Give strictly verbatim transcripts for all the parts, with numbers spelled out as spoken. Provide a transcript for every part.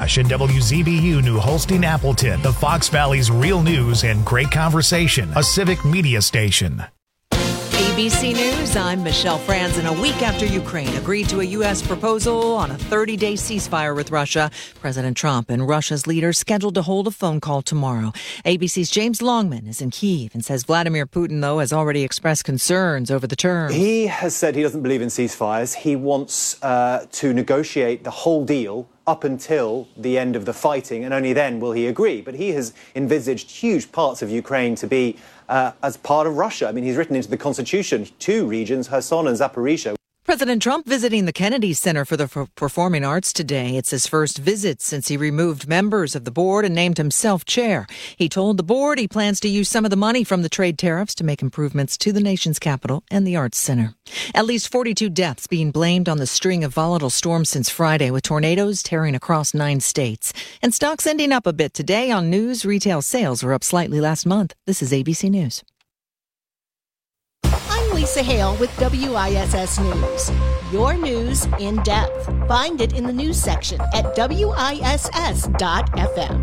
Rush and W Z B U New Holstein Appleton, the Fox Valley's real news and great conversation, a civic media station. A B C News, I'm Michelle Franzen. A week after Ukraine agreed to a U S proposal on a thirty-day ceasefire with Russia, President Trump and Russia's leaders scheduled to hold a phone call tomorrow. A B C's James Longman is in Kyiv and says Vladimir Putin, though, has already expressed concerns over the terms. He has said he doesn't believe in ceasefires. He wants uh, to negotiate the whole deal up until the end of the fighting, and only then will he agree. But he has envisaged huge parts of Ukraine to be uh, as part of Russia. I mean, he's written into the Constitution two regions, Kherson and Zaporizhia. President Trump visiting the Kennedy Center for the Performing Arts today. It's his first visit since he removed members of the board and named himself chair. He told the board he plans to use some of the money from the trade tariffs to make improvements to the nation's capital and the Arts Center. At least forty-two deaths being blamed on the string of volatile storms since Friday, with tornadoes tearing across nine states. And stocks ending up a bit today on news. Retail sales were up slightly last month. This is A B C News. Lisa Hale with W I S S News. Your news in depth. Find it in the news section at W I S S dot F M.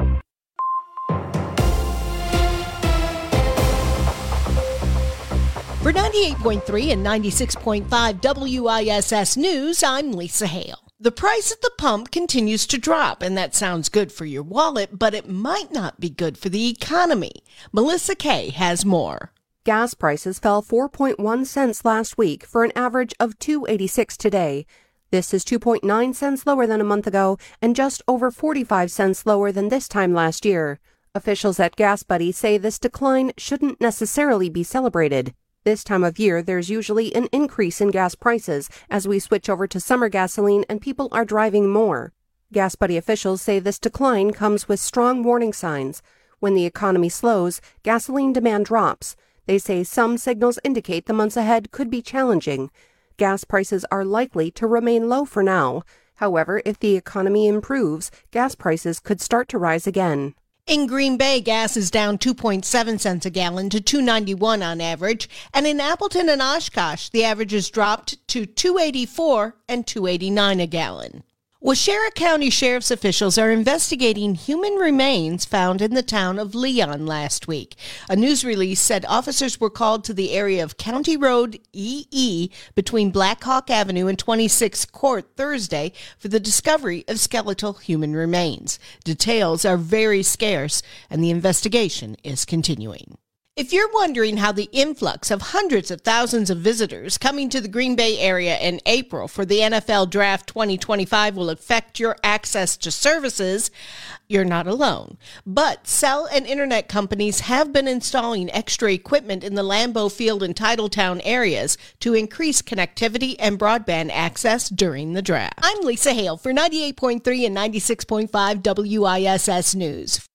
For ninety-eight point three and ninety-six point five W I S S News, I'm Lisa Hale. The price at the pump continues to drop, and that sounds good for your wallet, but it might not be good for the economy. Melissa Kay has more. Gas prices fell four point one cents last week for an average of two dollars and eighty-six cents today. This is two point nine cents lower than a month ago and just over forty-five cents lower than this time last year. Officials at GasBuddy say this decline shouldn't necessarily be celebrated. This time of year, there's usually an increase in gas prices as we switch over to summer gasoline and people are driving more. GasBuddy officials say this decline comes with strong warning signs. When the economy slows, gasoline demand drops. They say some signals indicate the months ahead could be challenging. Gas prices are likely to remain low for now. However, if the economy improves, gas prices could start to rise again. In Green Bay, gas is down two point seven cents a gallon to two dollars and ninety-one cents on average. And in Appleton and Oshkosh, the average has dropped to two dollars and eighty-four cents and two dollars and eighty-nine cents a gallon. Waushara County Sheriff's officials are investigating human remains found in the town of Leon last week. A news release said officers were called to the area of County Road E E between Black Hawk Avenue and twenty-sixth Court Thursday for the discovery of skeletal human remains. Details are very scarce, and the investigation is continuing. If you're wondering how the influx of hundreds of thousands of visitors coming to the Green Bay area in April for the N F L Draft twenty twenty-five will affect your access to services, you're not alone. But cell and internet companies have been installing extra equipment in the Lambeau Field and Titletown areas to increase connectivity and broadband access during the draft. I'm Lisa Hale for ninety-eight point three and ninety-six point five W I S S News.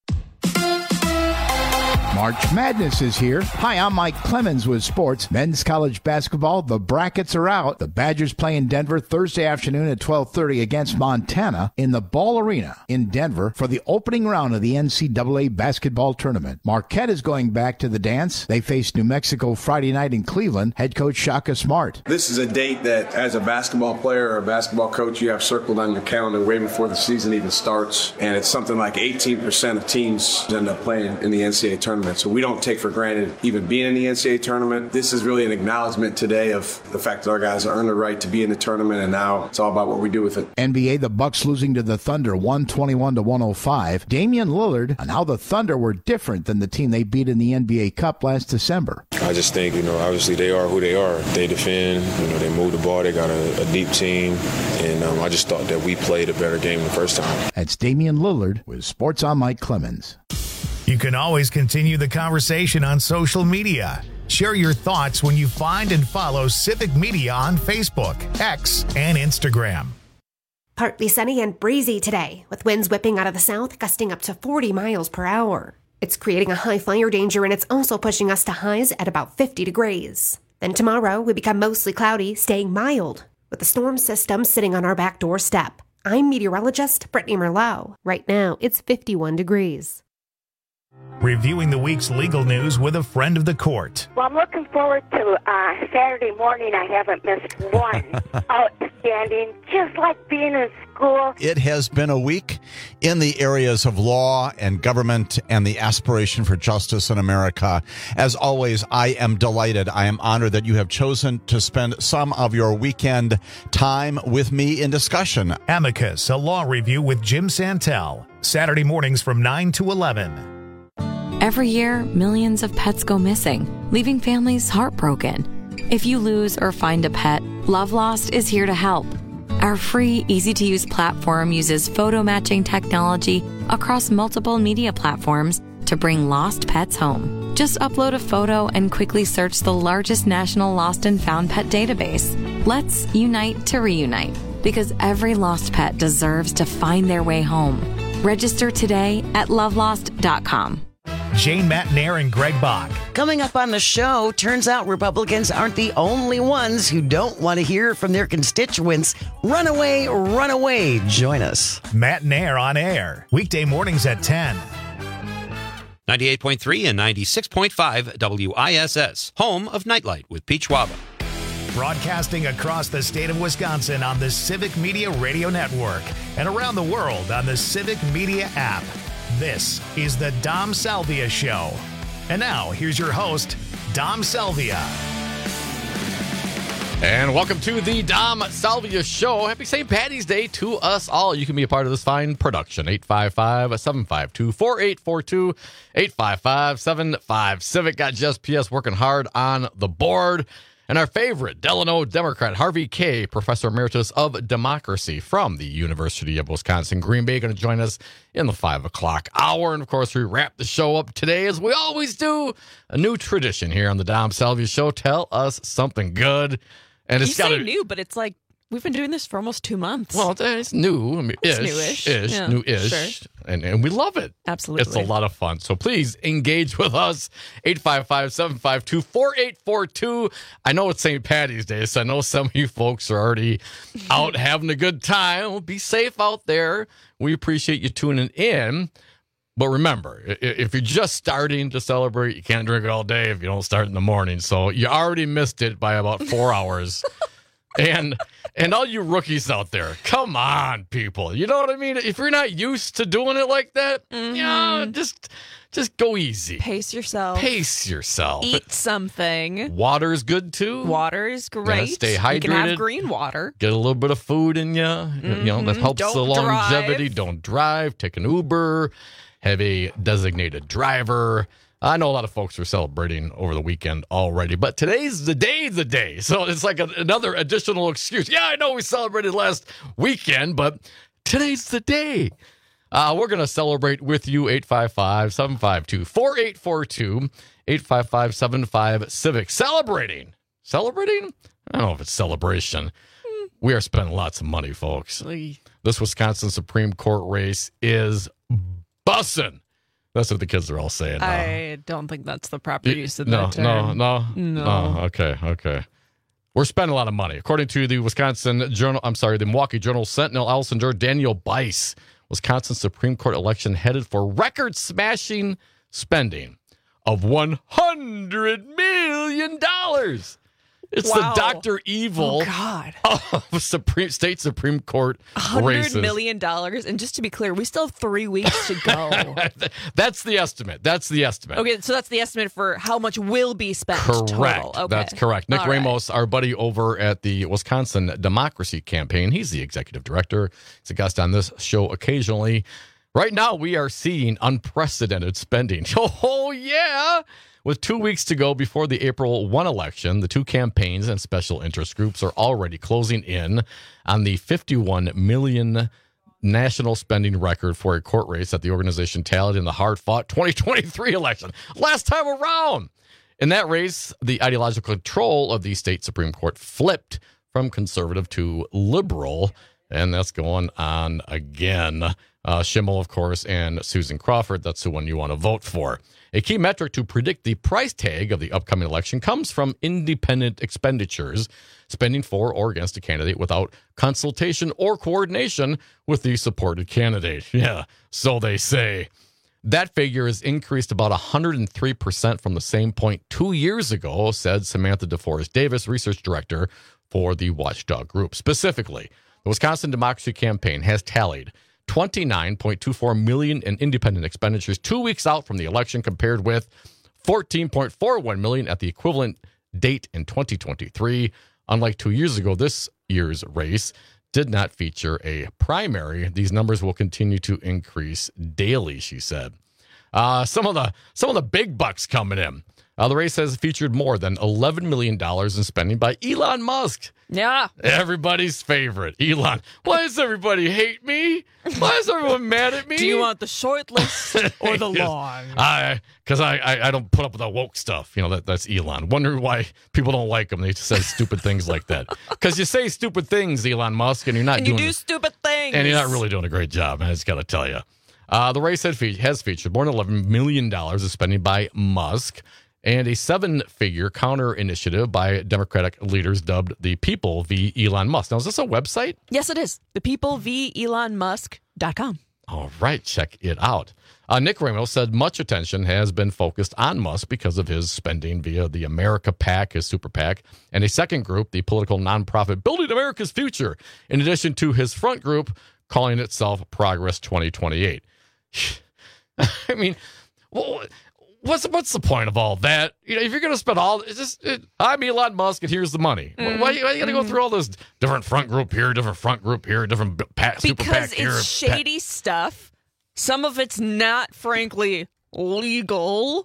March Madness is here. Hi, I'm Mike Clemens with sports. Men's college basketball, the brackets are out. The Badgers play in Denver Thursday afternoon at twelve thirty against Montana in the Ball Arena in Denver for the opening round of the N C double A basketball tournament. Marquette is going back to the dance. They face New Mexico Friday night in Cleveland. Head coach Shaka Smart. This is a date that, as a basketball player or a basketball coach, you have circled on your calendar way before the season even starts. And it's something like eighteen percent of teams end up playing in the N C double A tournament. So we don't take for granted even being in the N C double A tournament. This is really an acknowledgement today of the fact that our guys earned the right to be in the tournament, and now it's all about what we do with it. N B A, the Bucks losing to the Thunder one twenty-one to one oh five. Damian Lillard on how the Thunder were different than the team they beat in the N B A Cup last December. I just think, you know, obviously they are who they are. They defend, you know, they move the ball, they got a, a deep team, and um, I just thought that we played a better game the first time. That's Damian Lillard with Sports on Mike Clemens. You can always continue the conversation on social media. Share your thoughts when you find and follow Civic Media on Facebook, X, and Instagram. Partly sunny and breezy today, with winds whipping out of the south, gusting up to forty miles per hour. It's creating a high fire danger, and it's also pushing us to highs at about fifty degrees. Then tomorrow, we become mostly cloudy, staying mild, with the storm system sitting on our back doorstep. I'm meteorologist Brittany Merlot. Right now, it's fifty-one degrees. Reviewing the week's legal news with a friend of the court. Well, I'm looking forward to uh, Saturday morning. I haven't missed one. Outstanding, just like being in school? It has been a week in the areas of law and government and the aspiration for justice in America. As always, I am delighted. I am honored that you have chosen to spend some of your weekend time with me in discussion. Amicus, a law review with Jim Santel. Saturday mornings from nine to eleven. Every year, millions of pets go missing, leaving families heartbroken. If you lose or find a pet, Love Lost is here to help. Our free, easy-to-use platform uses photo matching technology across multiple media platforms to bring lost pets home. Just upload a photo and quickly search the largest national lost and found pet database. Let's unite to reunite, because every lost pet deserves to find their way home. Register today at love lost dot com. Jane Matnair and Greg Bach. Coming up on the show, turns out Republicans aren't the only ones who don't want to hear from their constituents. Run away, run away. Join us. Matnair on air. Weekday mornings at ten. ninety-eight point three and ninety-six point five W I S S. Home of Nightlight with Pete Schwaba. Broadcasting across the state of Wisconsin on the Civic Media Radio Network and around the world on the Civic Media app. This is the Dom Salvia Show. And now, here's your host, Dom Salvia. And welcome to the Dom Salvia Show. Happy Saint Patty's Day to us all. You can be a part of this fine production. eight five five, seven five two, four eight four two, eight five five, seven five. Civic got Just P S working hard on the board. And our favorite Delano Democrat, Harvey Kaye, Professor Emeritus of Democracy from the University of Wisconsin, Green Bay, going to join us in the five o'clock hour. And, of course, we wrap the show up today, as we always do, a new tradition here on the Dom Salvia Show. Tell us something good. And it's you got say new, but it's like we've been doing this for almost two months. Well, it's new. I mean, it's ish, newish. Ish, yeah, new-ish. Sure. And, and we love it. Absolutely. It's a lot of fun. So please engage with us. eight five five, seven five two, four eight four two. I know it's Saint Patty's Day, so I know some of you folks are already out having a good time. Well, be safe out there. We appreciate you tuning in. But remember, if you're just starting to celebrate, you can't drink it all day if you don't start in the morning. So you already missed it by about four hours. And and all you rookies out there, come on, people. You know what I mean? If you're not used to doing it like that, mm-hmm. yeah, just just go easy. Pace yourself. Pace yourself. Eat something. Water's good too. Water is great. Yeah, stay hydrated. You can have green water. Get a little bit of food in you. Mm-hmm. You know, that helps Don't the longevity. Drive. Don't drive. Take an Uber. Have a designated driver. I know a lot of folks are celebrating over the weekend already, but today's the day, the day. So it's like a, another additional excuse. Yeah, I know we celebrated last weekend, but today's the day. Uh, we're going to celebrate with you. eight five five, seven five two, four eight four two, eight five five, seven five Civic. Celebrating. Celebrating? I don't know if it's celebration. We are spending lots of money, folks. This Wisconsin Supreme Court race is bussin'. That's what the kids are all saying now. I don't think that's the proper use of no, that term. No, no, no. Oh, okay, okay. We're spending a lot of money. According to the Wisconsin Journal, I'm sorry, the Milwaukee Journal Sentinel, Allison Jor, Daniel Bice, Wisconsin Supreme Court election headed for record-smashing spending of one hundred million dollars. It's wow. the Doctor Evil oh, God. of Supreme State Supreme Court one races. one hundred million dollars. And just to be clear, we still have three weeks to go. That's the estimate. That's the estimate. Okay, so that's the estimate for how much will be spent correct. total. Okay. That's correct. Nick All Ramos, right. our buddy over at the Wisconsin Democracy Campaign, he's the executive director. He's a guest on this show occasionally. Right now, we are seeing unprecedented spending. Oh, yeah. With two weeks to go before the April first election, the two campaigns and special interest groups are already closing in on the fifty-one million dollars national spending record for a court race that the organization tallied in the hard-fought twenty twenty-three election. Last time around. In that race, the ideological control of the state Supreme Court flipped from conservative to liberal, and that's going on again. Uh, Schimmel, of course, and Susan Crawford, that's the one you want to vote for. A key metric to predict the price tag of the upcoming election comes from independent expenditures, spending for or against a candidate without consultation or coordination with the supported candidate. Yeah, so they say. That figure has increased about one hundred three percent from the same point two years ago, said Samantha DeForest Davis, research director for the Watchdog Group. Specifically, The Wisconsin Democracy Campaign has tallied twenty-nine point two four million dollars in independent expenditures two weeks out from the election, compared with fourteen point four one million dollars at the equivalent date in twenty twenty-three. Unlike two years ago, this year's race did not feature a primary. These numbers will continue to increase daily, she said. Uh, some of the some of the big bucks coming in. Uh, the race has featured more than eleven million dollars in spending by Elon Musk. Yeah. Everybody's favorite, Elon. Why does everybody hate me? Why is everyone mad at me? Do you want the short list or the long? I, because I, I, I don't put up with that woke stuff. You know, that, that's Elon. Wonder why people don't like him. They just say stupid things like that. Because you say stupid things, Elon Musk, and you're not and doing you do stupid things. And you're not really doing a great job, I just got to tell you. Uh, the race has, fe- has featured more than eleven million dollars of spending by Musk, and a seven-figure counter initiative by Democratic leaders dubbed the People v. Elon Musk. Now, is this a website? Yes, it is. The people v elon musk dot com. All right, check it out. Uh, Nick Ramos said much attention has been focused on Musk because of his spending via the America PAC, his super PAC, and a second group, the political nonprofit Building America's Future, in addition to his front group calling itself Progress twenty twenty-eight. I mean, well, what's what's the point of all that? You know, if you're going to spend all, it's just it, I'm Elon Musk and here's the money. Mm. Why, why are you going to go through all this different front group here, different front group here, different PAC, super because PAC here? Because it's shady PAC. stuff. Some of it's not, frankly, legal.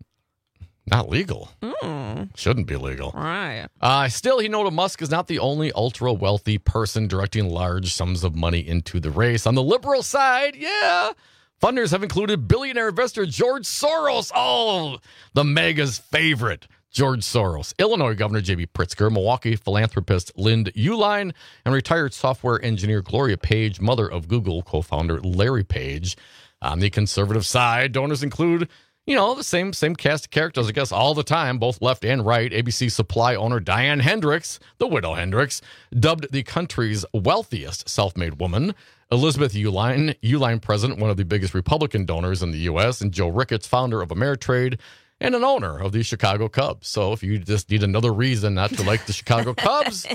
Not legal. Mm. Shouldn't be legal. Right. Uh, still, he noted Musk is not the only ultra-wealthy person directing large sums of money into the race. On the liberal side, yeah, funders have included billionaire investor George Soros. Oh, the mega's favorite, George Soros. Illinois Governor J B Pritzker, Milwaukee philanthropist Lind Uline, and retired software engineer Gloria Page, mother of Google co-founder Larry Page. On the conservative side, donors include, you know, the same same cast of characters, I guess, all the time, both left and right. A B C Supply owner Diane Hendricks, the widow Hendricks, dubbed the country's wealthiest self-made woman. Elizabeth Uline, Uline president, one of the biggest Republican donors in the U S, and Joe Ricketts, founder of Ameritrade and an owner of the Chicago Cubs. So if you just need another reason not to like the Chicago Cubs,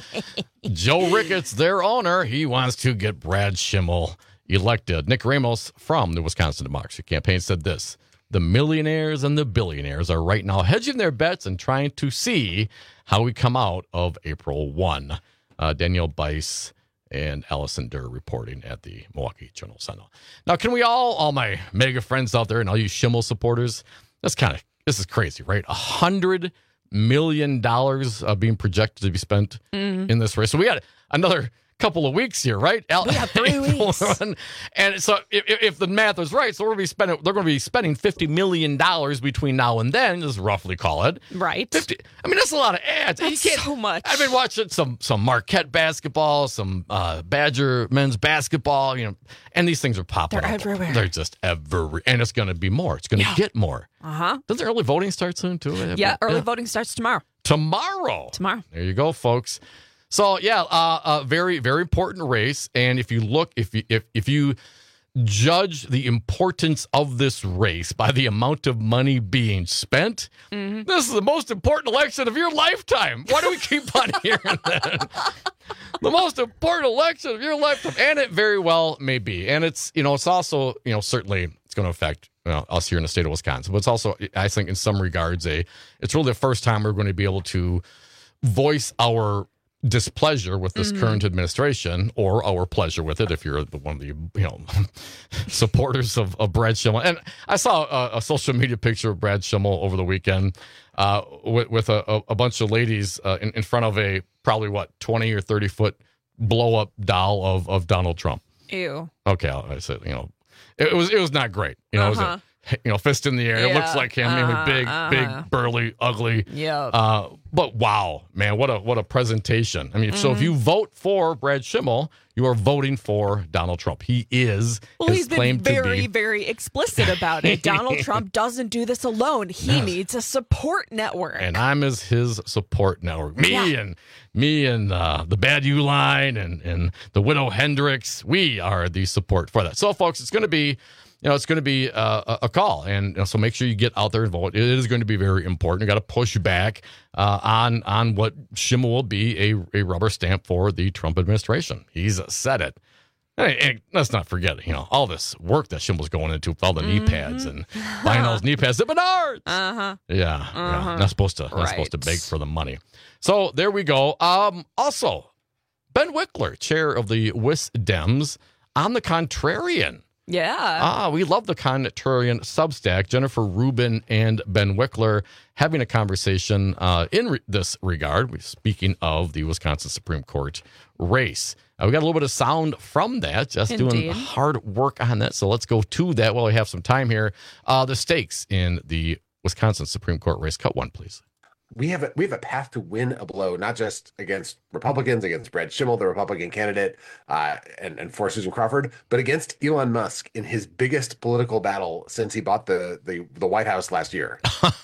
Joe Ricketts, their owner, he wants to get Brad Schimmel elected. Nick Ramos from the Wisconsin Democracy Campaign said this: the millionaires and the billionaires are right now hedging their bets and trying to see how we come out of April first. Uh, Danielle Bice and Allison Durr reporting at the Milwaukee Journal-Sentinel. Now, can we all, all my mega friends out there and all you Schimmel supporters, that's kind of, this is crazy, right? A hundred million dollars uh, being projected to be spent mm-hmm. in this race. So we got another couple of weeks here, right? We got three weeks. And so if, if the math is right, so we're going to be spending, they're going to be spending fifty million dollars between now and then, just roughly call it. Right. fifty I mean, that's a lot of ads. That's you can't, so much. I've been watching some some Marquette basketball, some uh, Badger men's basketball, you know, and these things are popping They're up. everywhere. They're just everywhere. And it's going to be more. It's going to Yeah. get more. Uh-huh. Doesn't early voting start soon, too? Yeah, early voting starts tomorrow. Tomorrow. Tomorrow. There you go, folks. So yeah, uh, a very, very important race. And if you look, if you, if if you judge the importance of this race by the amount of money being spent, mm-hmm. this is the most important election of your lifetime. Why do we keep on hearing that? The most important election of your lifetime, and it very well may be. And it's, you know, it's also, you know, certainly it's going to affect, you know, us here in the state of Wisconsin. But it's also, I think, in some regards, a it's really the first time we're going to be able to voice our displeasure with this mm-hmm. current administration, or our pleasure with it if you're the one of the, you know, supporters of, of Brad Schimmel. And I saw a, a social media picture of Brad Schimmel over the weekend uh, with, with a, a bunch of ladies uh, in, in front of a probably what twenty or thirty foot blow up doll of, of Donald Trump. Ew. Okay, I said, you know, it, it was it was not great. You know, uh-huh. it was a, you know, fist in the air. Yeah. It looks like him. Uh-huh, I mean, big, uh-huh. big, burly, ugly. Yeah. Uh, but wow, man, what a what a presentation. I mean, mm-hmm. so if you vote for Brad Schimmel, you are voting for Donald Trump. He is well, his he's been claim very, to be. very explicit about it. Donald Trump doesn't do this alone. He Yes. needs a support network. And I'm as his support network. Me Yeah. and me and uh, the Bad Uline and and the widow Hendricks. We are the support for that. So, folks, it's going to be you know, it's going to be uh, a call. And you know, so make sure you get out there and vote. It is going to be very important. You got to push back uh, on on what Schimmel will be a, a rubber stamp for the Trump administration. He's said it. And, and let's not forget, you know, all this work that Schimmel's going into with all the mm-hmm. knee pads and buying those knee pads at Menards. Uh-huh. Yeah, uh-huh. yeah. Not supposed to, right. not supposed to beg for the money. So there we go. Um, also, Ben Wickler, chair of the Wisdems, on the Contrarian. Yeah. Ah, we love the Contrarian Substack. Jennifer Rubin and Ben Wickler having a conversation uh, in re- this regard. Speaking of the Wisconsin Supreme Court race. Uh, we got a little bit of sound from that, just Indeed. doing hard work on that. So let's go to that while we have some time here. Uh, the stakes in the Wisconsin Supreme Court race. Cut one, please. We have a, we have a path to win a blow, not just against Republicans, against Brad Schimmel, the Republican candidate, uh, and, and for Susan Crawford, but against Elon Musk in his biggest political battle since he bought the the, the White House last year.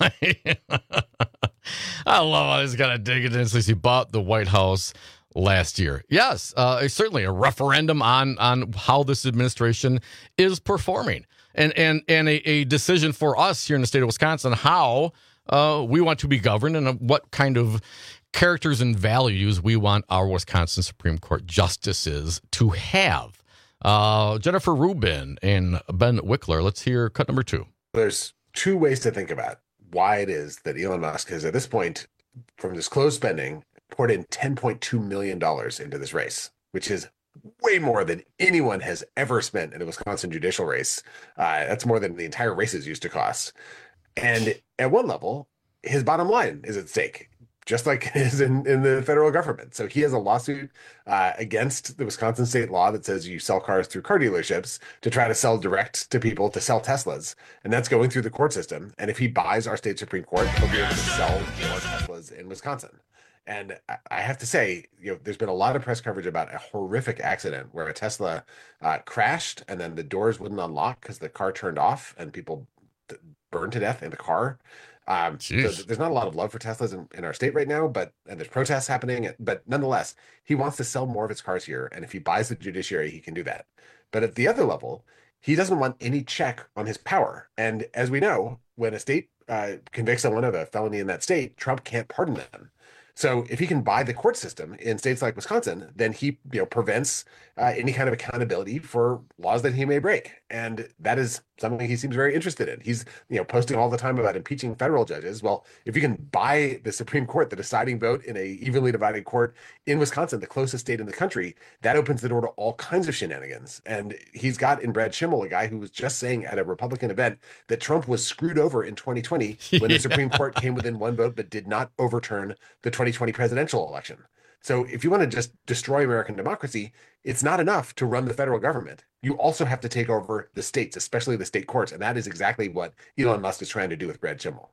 I love how he's got to dig it in since he bought the White House last year. Yes, uh, certainly a referendum on on how this administration is performing, and and and a, a decision for us here in the state of Wisconsin how uh, we want to be governed and what kind of characters and values we want our Wisconsin Supreme Court justices to have. Uh, Jennifer Rubin and Ben Wickler. Let's hear cut number two. There's two ways to think about why it is that Elon Musk has, at this point, from disclosed spending, poured in ten point two million dollars into this race, which is way more than anyone has ever spent in a Wisconsin judicial race. Uh, that's more than the entire races used to cost. And at one level, his bottom line is at stake, just like it is in, in the federal government. So he has a lawsuit uh, against the Wisconsin state law that says you sell cars through car dealerships to try to sell direct to people to sell Teslas. And that's going through the court system. And if he buys our state Supreme Court, he'll be able to sell more Teslas in Wisconsin. And I have to say, you know, there's been a lot of press coverage about a horrific accident where a Tesla uh, crashed and then the doors wouldn't unlock because the car turned off and people th- burned to death in the car. Um, so there's not a lot of love for Teslas in, in our state right now, but and there's protests happening. But nonetheless, he wants to sell more of his cars here. And if he buys the judiciary, he can do that. But at the other level, he doesn't want any check on his power. And as we know, when a state uh, convicts someone of a felony in that state, Trump can't pardon them. So if he can buy the court system in states like Wisconsin, then he you know prevents uh, any kind of accountability for laws that he may break. And that is something he seems very interested in. He's you know posting all the time about impeaching federal judges. Well, if you can buy the Supreme Court, the deciding vote in a evenly divided court in Wisconsin, the closest state in the country, that opens the door to all kinds of shenanigans. And he's got in Brad Schimmel, a guy who was just saying at a Republican event that Trump was screwed over in twenty twenty when yeah. the Supreme Court came within one vote but did not overturn the twenty twenty presidential election. So if you want to just destroy American democracy, it's not enough to run the federal government. You also have to take over the states, especially the state courts. And that is exactly what Elon Musk is trying to do with Brad Schimmel.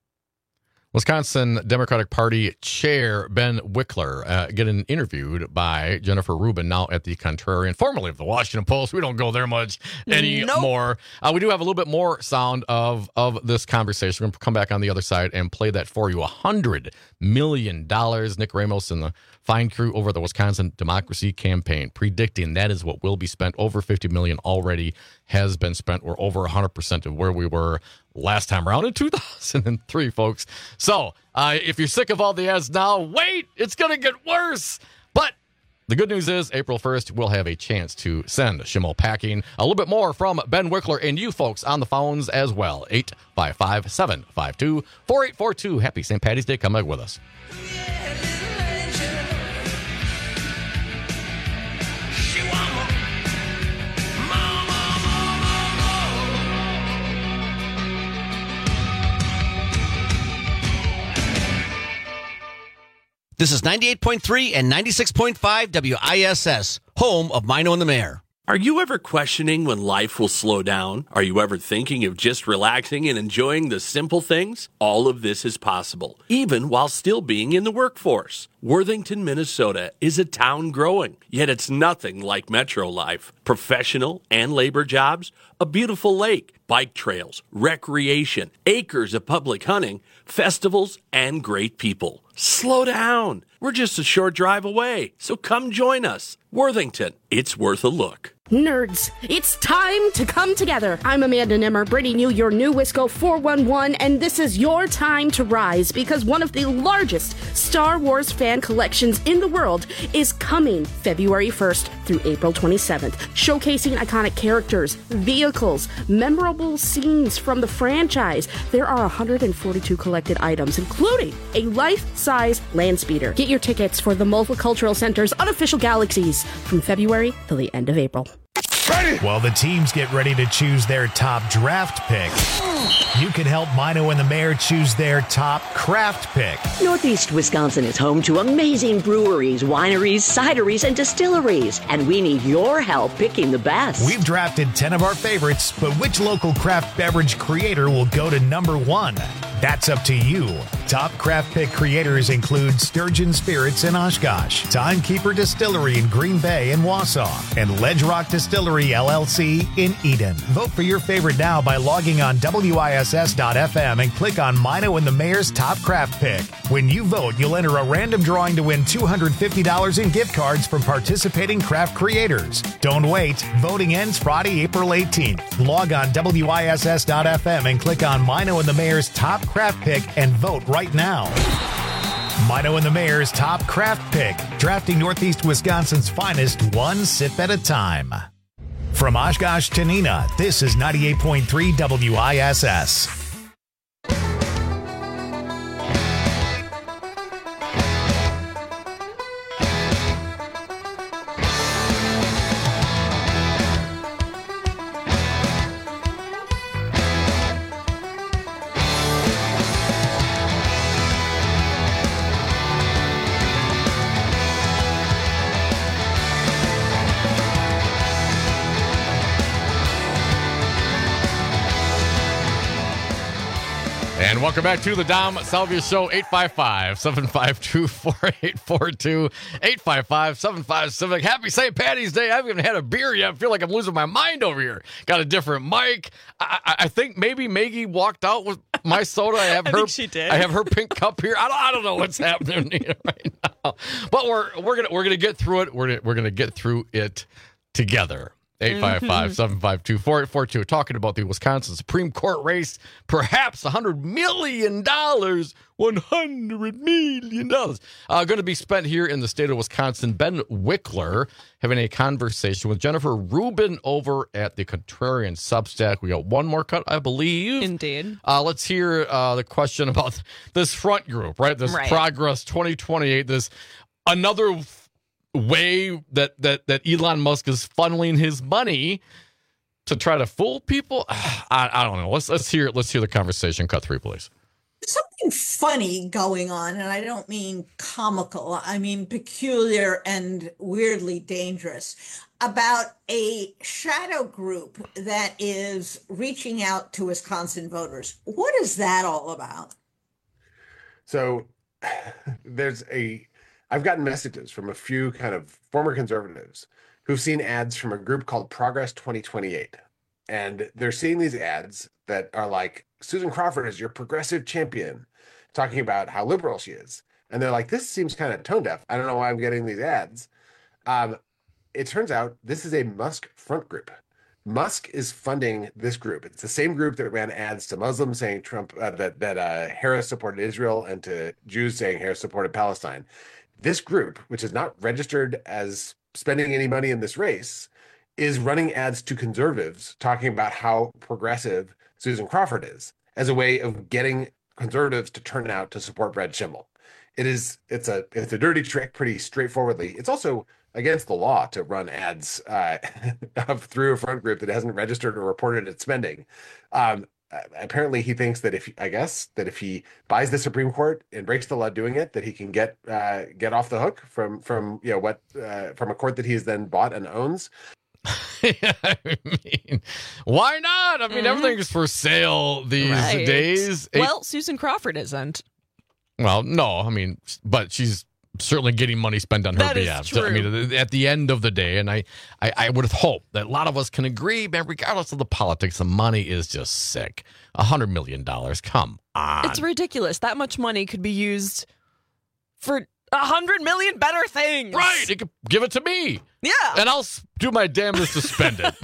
Wisconsin Democratic Party Chair Ben Wickler uh, getting interviewed by Jennifer Rubin, now at the Contrarian, formerly of the Washington Post. We don't go there much anymore. Nope. Uh, we do have a little bit more sound of, of this conversation. We're going to come back on the other side and play that for you. one hundred million dollars. Nick Ramos and the fine crew over the Wisconsin Democracy Campaign predicting that is what will be spent. Over fifty million dollars already has been spent. We're over one hundred percent of where we were last time around in two thousand three, folks. So uh, if you're sick of all the ads now, wait, it's going to get worse. But the good news is April first, we'll have a chance to send Schimmel packing. A little bit more from Ben Wickler and you folks on the phones as well. eight five five, seven five two, four eight four two. Happy Saint Patty's Day. Come back with us. This is ninety-eight point three and ninety-six point five W I S S, home of Mino and the Mayor. Are you ever questioning when life will slow down? Are you ever thinking of just relaxing and enjoying the simple things? All of this is possible, even while still being in the workforce. Worthington, Minnesota is a town growing, yet it's nothing like metro life. Professional and labor jobs, a beautiful lake, bike trails, recreation, acres of public hunting, festivals, and great people. Slow down. We're just a short drive away, so come join us. Worthington, it's worth a look. Nerds, it's time to come together. I'm Amanda Nimmer, bringing you your new Wisco four one one, and this is your time to rise because one of the largest Star Wars fan collections in the world is coming February first through April twenty-seventh, showcasing iconic characters, vehicles, memorable scenes from the franchise. There are one hundred forty-two collected items, including a life-size land speeder. Get your tickets for the Multicultural Center's unofficial Galaxies from February till the end of April. While the teams get ready to choose their top draft pick, you can help Mino and the Mayor choose their top craft pick. Northeast Wisconsin is home to amazing breweries, wineries, cideries, and distilleries, and we need your help picking the best. We've drafted ten of our favorites, but which local craft beverage creator will go to number one? That's up to you. Top craft pick creators include Sturgeon Spirits in Oshkosh, Timekeeper Distillery in Green Bay and Wausau, and Ledge Rock Distillery L L C in Eden. Vote for your favorite now by logging on W I S S dot F M and click on Mino and the Mayor's Top Craft Pick. When you vote, you'll enter a random drawing to win two hundred fifty dollars in gift cards from participating craft creators. Don't wait. Voting ends Friday, April eighteenth. Log on W I S S dot F M and click on Mino and the Mayor's Top Craft Pick and vote right now. Mino and the Mayor's Top Craft Pick, drafting Northeast Wisconsin's finest one sip at a time. From Oshkosh to Neenah, this is ninety-eight point three W I S S. And welcome back to the Dom Salvia Show, eight five five, seven five two, four eight four two, eight five five, seven five seven. Happy Saint Patty's Day. I haven't even had a beer yet. I feel like I'm losing my mind over here. Got a different mic. I, I, I think maybe Maggie walked out with my soda. I have I her. think she did. I have her pink cup here. I don't, I don't know what's happening right now. But we're we're gonna we're gonna get through it. We're gonna, we're gonna get through it together. eight five five, seven five two, four eight four two. Talking about the Wisconsin Supreme Court race, perhaps one hundred million dollars, one hundred million dollars, uh, going to be spent here in the state of Wisconsin. Ben Wickler having a conversation with Jennifer Rubin over at the Contrarian Substack. We got one more cut, I believe. Indeed. Uh, let's hear uh, the question about this front group, right? This Right. Progress twenty twenty-eight, this another way that, that that Elon Musk is funneling his money to try to fool people. I, I don't know. Let's let's hear let's hear the conversation. Cut three, please. Something funny going on, and I don't mean comical. I mean peculiar and weirdly dangerous, about a shadow group that is reaching out to Wisconsin voters. What is that all about? So there's a I've gotten messages from a few kind of former conservatives who've seen ads from a group called Progress twenty twenty-eight. And they're seeing these ads that are like, Susan Crawford is your progressive champion, talking about how liberal she is. And they're like, this seems kind of tone deaf. I don't know why I'm getting these ads. Um, it turns out this is a Musk front group. Musk is funding this group. It's the same group that ran ads to Muslims saying Trump uh, that that uh, Harris supported Israel, and to Jews saying Harris supported Palestine. This group, which is not registered as spending any money in this race, is running ads to conservatives talking about how progressive Susan Crawford is as a way of getting conservatives to turn out to support Brad Schimel. It is it's a it's a dirty trick, pretty straightforwardly. It's also against the law to run ads uh, through a front group that hasn't registered or reported its spending. Um, apparently, he thinks that if I guess that if he buys the Supreme Court and breaks the law doing it, that he can get uh, get off the hook from from you know what uh, from a court that he has then bought and owns. Yeah, I mean, why not? I mean, mm-hmm. everything's for sale these right. days. Well, it, Susan Crawford isn't. Well, no, I mean, but she's certainly getting money spent on her that behalf. Is true. I mean, at the end of the day, and I, I, I would hope that a lot of us can agree, man, regardless of the politics, the money is just sick. A hundred million dollars, come on. It's ridiculous. That much money could be used for A hundred million better things. Right. It could give it to me. Yeah. And I'll s- do my damnedest to spend it.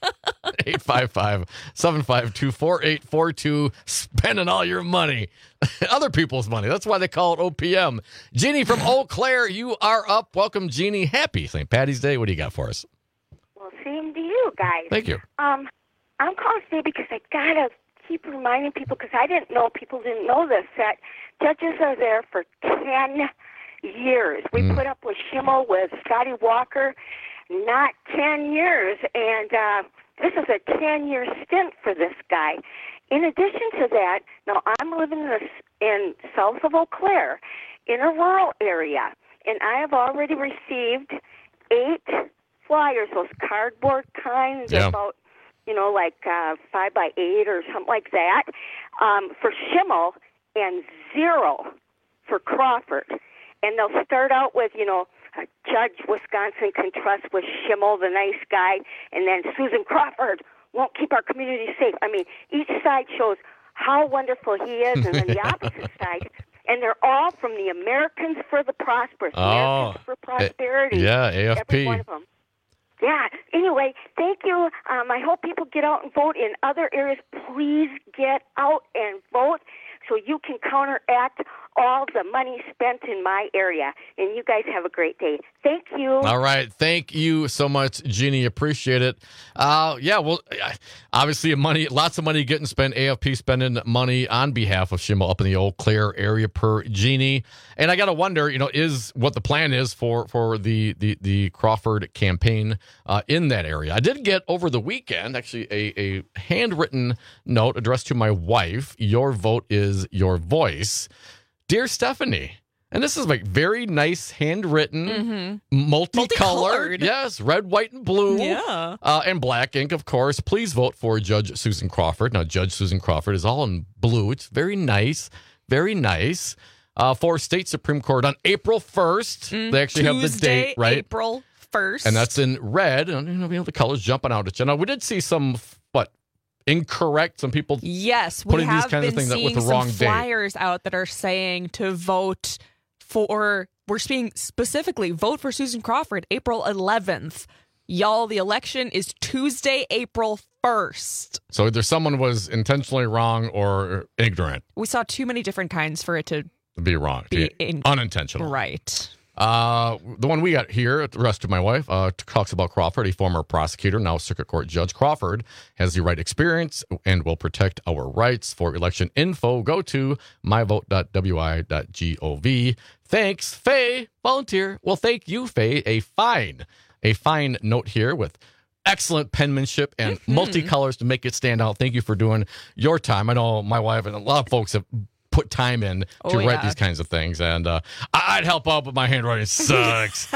eight five five, seven five two, four eight four two. Spending all your money. Other people's money. That's why they call it O P M. Jeannie from Eau Claire, you are up. Welcome, Jeannie. Happy Saint Patty's Day. What do you got for us? Well, same to you guys. Thank you. Um, I'm calling today because I gotta keep reminding people, because I didn't know, people didn't know this, that judges are there for ten years. We mm. put up with Schimmel, with Scotty Walker, not ten years, and uh, this is a ten-year stint for this guy. In addition to that, now I'm living in, this, in south of Eau Claire, in a rural area, and I have already received eight flyers, those cardboard kinds, yeah. about, you know, like uh, five by eight or something like that, um, for Schimmel, and zero for Crawford. And they'll start out with, you know, a judge Wisconsin can trust with Schimmel, the nice guy, and then Susan Crawford won't keep our community safe. I mean, each side shows how wonderful he is, and then the opposite side. And they're all from the Americans for the Prosperous, Oh, Americans for Prosperity. yeah, A F P. Every one of them. Yeah. Anyway, thank you. Um, I hope people get out and vote in other areas. Please get out and vote so you can counteract all the money spent in my area. And you guys have a great day. Thank you. All right. Thank you so much, Jeannie. Appreciate it. Uh, yeah, well, obviously money, lots of money getting spent. A F P spending money on behalf of Schimmel up in the Eau Claire area per Jeannie. And I got to wonder, you know, is what the plan is for, for the, the, the Crawford campaign uh, in that area. I did get over the weekend, actually, a, a handwritten note addressed to my wife. Your vote is your voice. Dear Stephanie, and this is like very nice handwritten, mm-hmm. multicolored, Multicolored. yes, red, white, and blue, Yeah. uh, and black ink, of course. Please vote for Judge Susan Crawford. Now, Judge Susan Crawford is all in blue. It's very nice, very nice. Uh, for State Supreme Court on April first. Mm, They actually have the Tuesday, date, right? April first. And that's in red. And, you know, you know, the colors jumping out at you. Now, we did see some, what, incorrect, some people Yes, we putting have these kinds been of things out seeing with the wrong some date. flyers out that are saying to vote for, we're speaking specifically, vote for Susan Crawford, April eleventh. Y'all, the election is Tuesday, April first. So either someone was intentionally wrong or ignorant. We saw too many different kinds for it to To be wrong. be to be in- unintentional. right. Uh, the one we got here, the rest of my wife, uh, talks about Crawford, a former prosecutor, now Circuit Court Judge. Crawford has the right experience and will protect our rights. For election info, go to my vote dot w i dot gov. Thanks, Faye, volunteer. Well, thank you, Faye. A fine, a fine note here with excellent penmanship and Mm-hmm. multicolors to make it stand out. Thank you for doing your time. I know my wife and a lot of folks have put time in to Oh, write yeah. these kinds of things, and uh, I'd help out, but my handwriting sucks.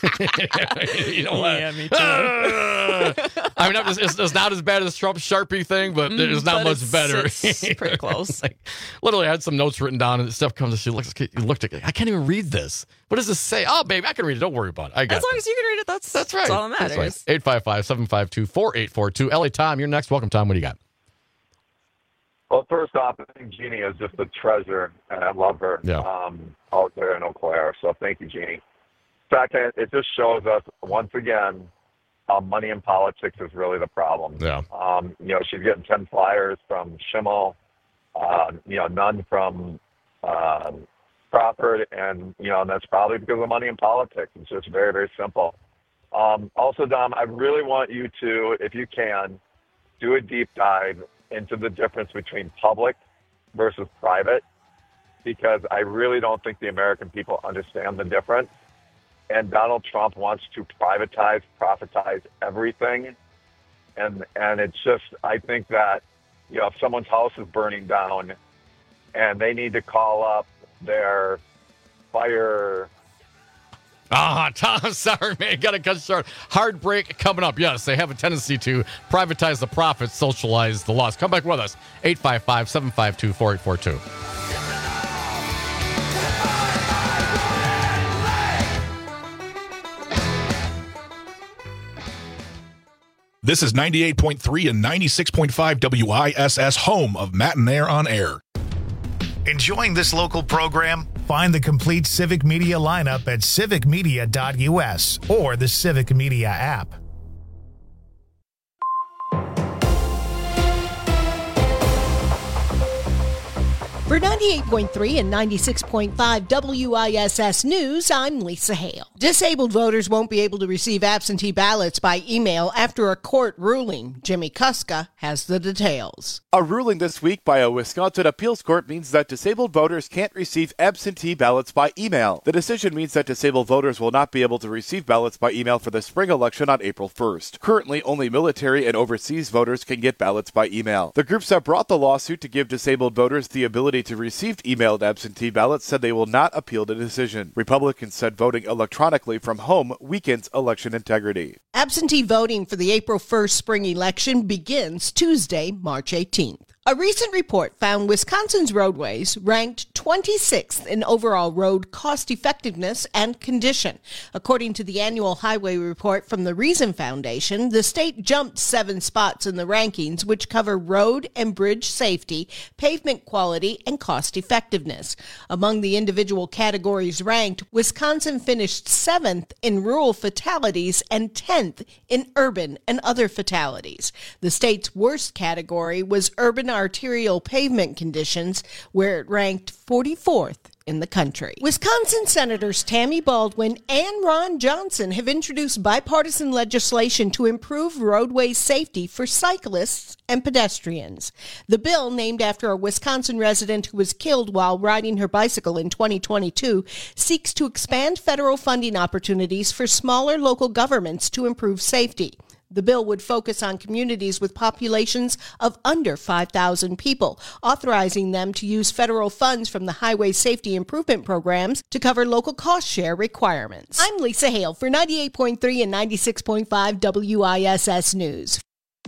You know what? Yeah, me too. Ah! I mean, it's, it's, it's not as bad as Trump's Sharpie thing, but Mm, it's not but much it's- better. it's pretty close. Like, literally, I had some notes written down, and Steph comes and she looks. You looked at. I can't even read this. What does this say? Oh, babe, I can read it. Don't worry about it. I got As long this. as you can read it, that's, That's right. that's all that matters. That's right. eight five five, seven five two, four eight four two. Ellie, Tom, you're next. Welcome, Tom. What do you got? Well, first off, I think Jeannie is just a treasure, and I love her Yeah. um, out there in Eau Claire. So thank you, Jeannie. Second, it just shows us, once again, how money in politics is really the problem. Yeah. Um, you know, she's getting ten flyers from Schimmel, uh, you know, none from uh, Crawford, and, you know, and that's probably because of money in politics. It's just very, very simple. Um, also, Dom, I really want you to, if you can, do a deep dive into the difference between public versus private, because I really don't think the American people understand the difference. And Donald Trump wants to privatize, profitize everything. And and it's just, I think that, you know, if someone's house is burning down and they need to call up their fire. Ah, Tom, sorry, man. Got to cut it short. Hard break coming up. Yes, they have a tendency to privatize the profits, socialize the loss. Come back with us. eight five five, seven five two, four eight four two. This is ninety-eight point three and ninety-six point five W I S S, home of Matt and Air on Air. Enjoying this local program? Find the complete Civic Media lineup at civic media dot u s or the Civic Media app. For ninety-eight point three and ninety-six point five W I S S News, I'm Lisa Hale. Disabled voters won't be able to receive absentee ballots by email after a court ruling. Jimmy Kuska has the details. A ruling this week by a Wisconsin appeals court means that disabled voters can't receive absentee ballots by email. The decision means that disabled voters will not be able to receive ballots by email for the spring election on April first. Currently, only military and overseas voters can get ballots by email. The groups that brought the lawsuit to give disabled voters the ability to receive emailed absentee ballots said they will not appeal the decision. Republicans said voting electronically from home weakens election integrity. Absentee voting for the April first spring election begins Tuesday, March eighteenth. A recent report found Wisconsin's roadways ranked twenty-sixth in overall road cost effectiveness and condition. According to the annual highway report from the Reason Foundation, the state jumped seven spots in the rankings, which cover road and bridge safety, pavement quality, and cost effectiveness. Among the individual categories ranked, Wisconsin finished seventh in rural fatalities and tenth in urban and other fatalities. The state's worst category was urban arterial pavement conditions, where it ranked forty-fourth in the country. Wisconsin Senators Tammy Baldwin and Ron Johnson have introduced bipartisan legislation to improve roadway safety for cyclists and pedestrians. The bill, named after a Wisconsin resident who was killed while riding her bicycle in twenty twenty-two, seeks to expand federal funding opportunities for smaller local governments to improve safety. The bill would focus on communities with populations of under five thousand people, authorizing them to use federal funds from the Highway Safety Improvement Programs to cover local cost share requirements. I'm Lisa Hale for ninety-eight point three and ninety-six point five W I S S News.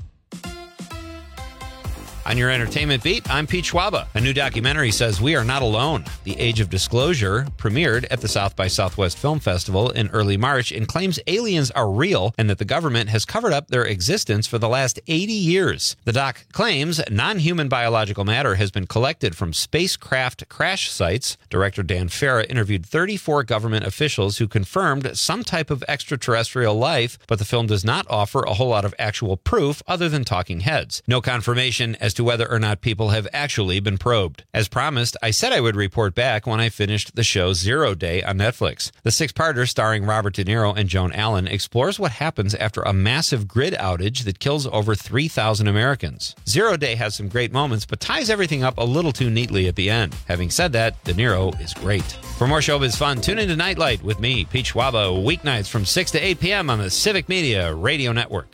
On your entertainment beat, I'm Pete Schwaba. A new documentary says we are not alone. The Age of Disclosure premiered at the South by Southwest Film Festival in early March and claims aliens are real and that the government has covered up their existence for the last eighty years. The doc claims non-human biological matter has been collected from spacecraft crash sites. Director Dan Farah interviewed thirty-four government officials who confirmed some type of extraterrestrial life, but the film does not offer a whole lot of actual proof other than talking heads. No confirmation as to whether or not people have actually been probed. As promised, I said I would report back when I finished the show Zero Day on Netflix. The six-parter starring Robert De Niro and Joan Allen explores what happens after a massive grid outage that kills over three thousand Americans. Zero Day has some great moments, but ties everything up a little too neatly at the end. Having said that, De Niro is great. For more showbiz fun, tune into Nightlight with me, Pete Schwaba, weeknights from six to eight p.m. on the Civic Media Radio Network.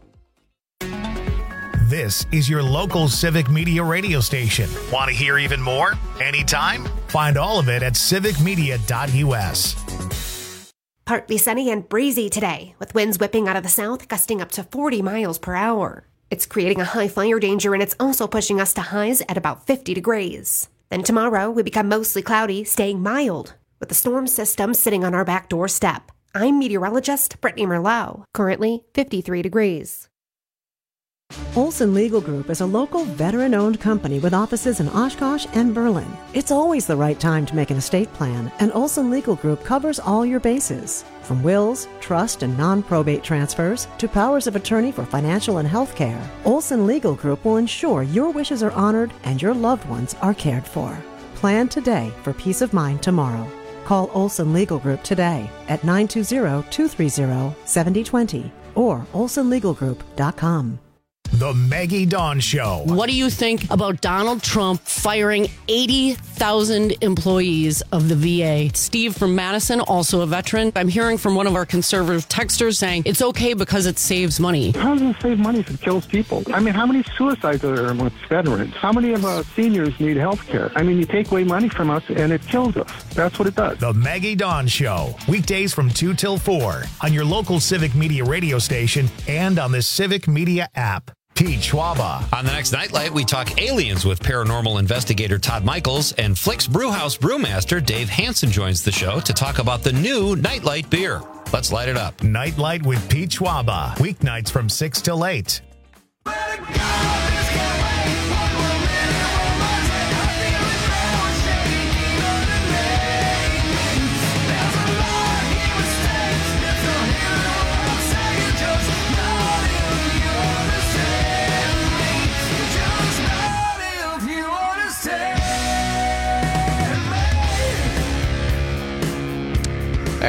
This is your local Civic Media radio station. Want to hear even more? Anytime? Find all of it at civic media dot u s. Partly sunny and breezy today, with winds whipping out of the south, gusting up to forty miles per hour. It's creating a high fire danger, and it's also pushing us to highs at about fifty degrees. Then tomorrow, we become mostly cloudy, staying mild, with the storm system sitting on our back doorstep. I'm meteorologist Brittany Merlot, currently fifty-three degrees. Olson Legal Group is a local veteran-owned company with offices in Oshkosh and Berlin. It's always the right time to make an estate plan, and Olson Legal Group covers all your bases. From wills, trust, and non-probate transfers to powers of attorney for financial and health care, Olson Legal Group will ensure your wishes are honored and your loved ones are cared for. Plan today for peace of mind tomorrow. Call Olson Legal Group today at nine two zero, two three zero, seven zero two zero or olson legal group dot com. The Maggie Dawn Show. What do you think about Donald Trump firing eighty thousand employees of the V A? Steve from Madison, also a veteran. I'm hearing from one of our conservative texters saying it's okay because it saves money. How does it save money if it kills people? I mean, how many suicides are there amongst veterans? How many of our seniors need health care? I mean, you take away money from us and it kills us. That's what it does. The Maggie Dawn Show. Weekdays from two till four on your local Civic Media radio station and on the Civic Media app. Pete Schwaba. On the next Nightlight, we talk aliens with paranormal investigator Todd Michaels, and Flick's Brewhouse brewmaster Dave Hansen joins the show to talk about the new Nightlight beer. Let's light it up. Nightlight with Pete Schwaba. Weeknights from six till eight.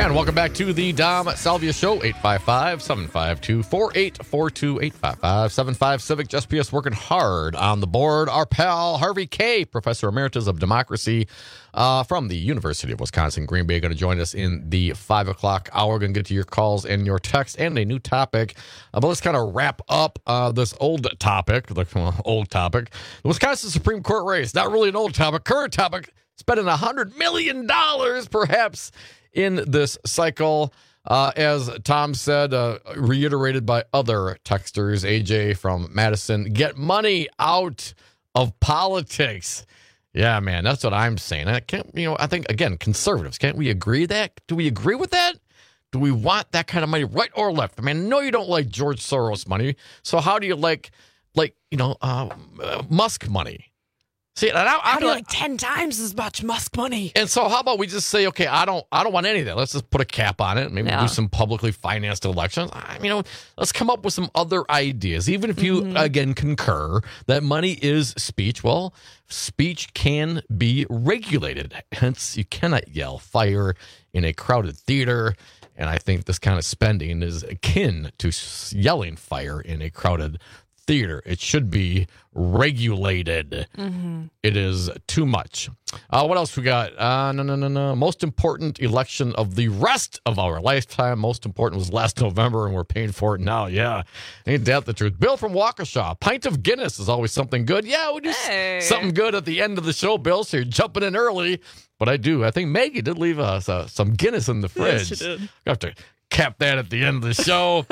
And welcome back to the Dom Salvia Show, eight five five, seven five two, four eight four two, eight five five, seven five Civic. Just P S working hard on the board. Our pal Harvey Kaye, Professor Emeritus of Democracy uh, from the University of Wisconsin, Green Bay, going to join us in the five o'clock hour. We're going to get to your calls and your texts and a new topic. Uh, but let's kind of wrap up uh, this old topic, the well, old topic. The Wisconsin Supreme Court race, not really an old topic, current topic, spending one hundred million dollars perhaps in this cycle, uh, as Tom said, uh, reiterated by other texters, A J from Madison, get money out of politics. Yeah, man, that's what I'm saying. I can't, you know, I think, again, conservatives, can't we agree that? Do we agree with that? Do we want that kind of money, right or left? I mean, no, you don't like George Soros money. So how do you like, like, you know, uh, uh, Musk money? See, and I, I'd like ten times as much Musk money. And so, how about we just say, okay, I don't, I don't want any of that. Let's just put a cap on it. Maybe Yeah. do some publicly financed elections. I, you know, let's come up with some other ideas. Even if you Mhm. again concur that money is speech, well, speech can be regulated. Hence, you cannot yell fire in a crowded theater. And I think this kind of spending is akin to yelling fire in a crowded theater. It should be regulated. Mm-hmm. It is too much. Uh, what else we got? Uh, no, no, no, no. Most important election of the rest of our lifetime. Most important was last November, and we're paying for it now. Yeah. Ain't that the truth? Bill from Waukesha. Pint of Guinness is always something good. Yeah, we do s- Hey. something good at the end of the show, Bill, so you're jumping in early. But I do. I think Maggie did leave us uh, some Guinness in the fridge. Yes, she did. I have to cap that at the end of the show.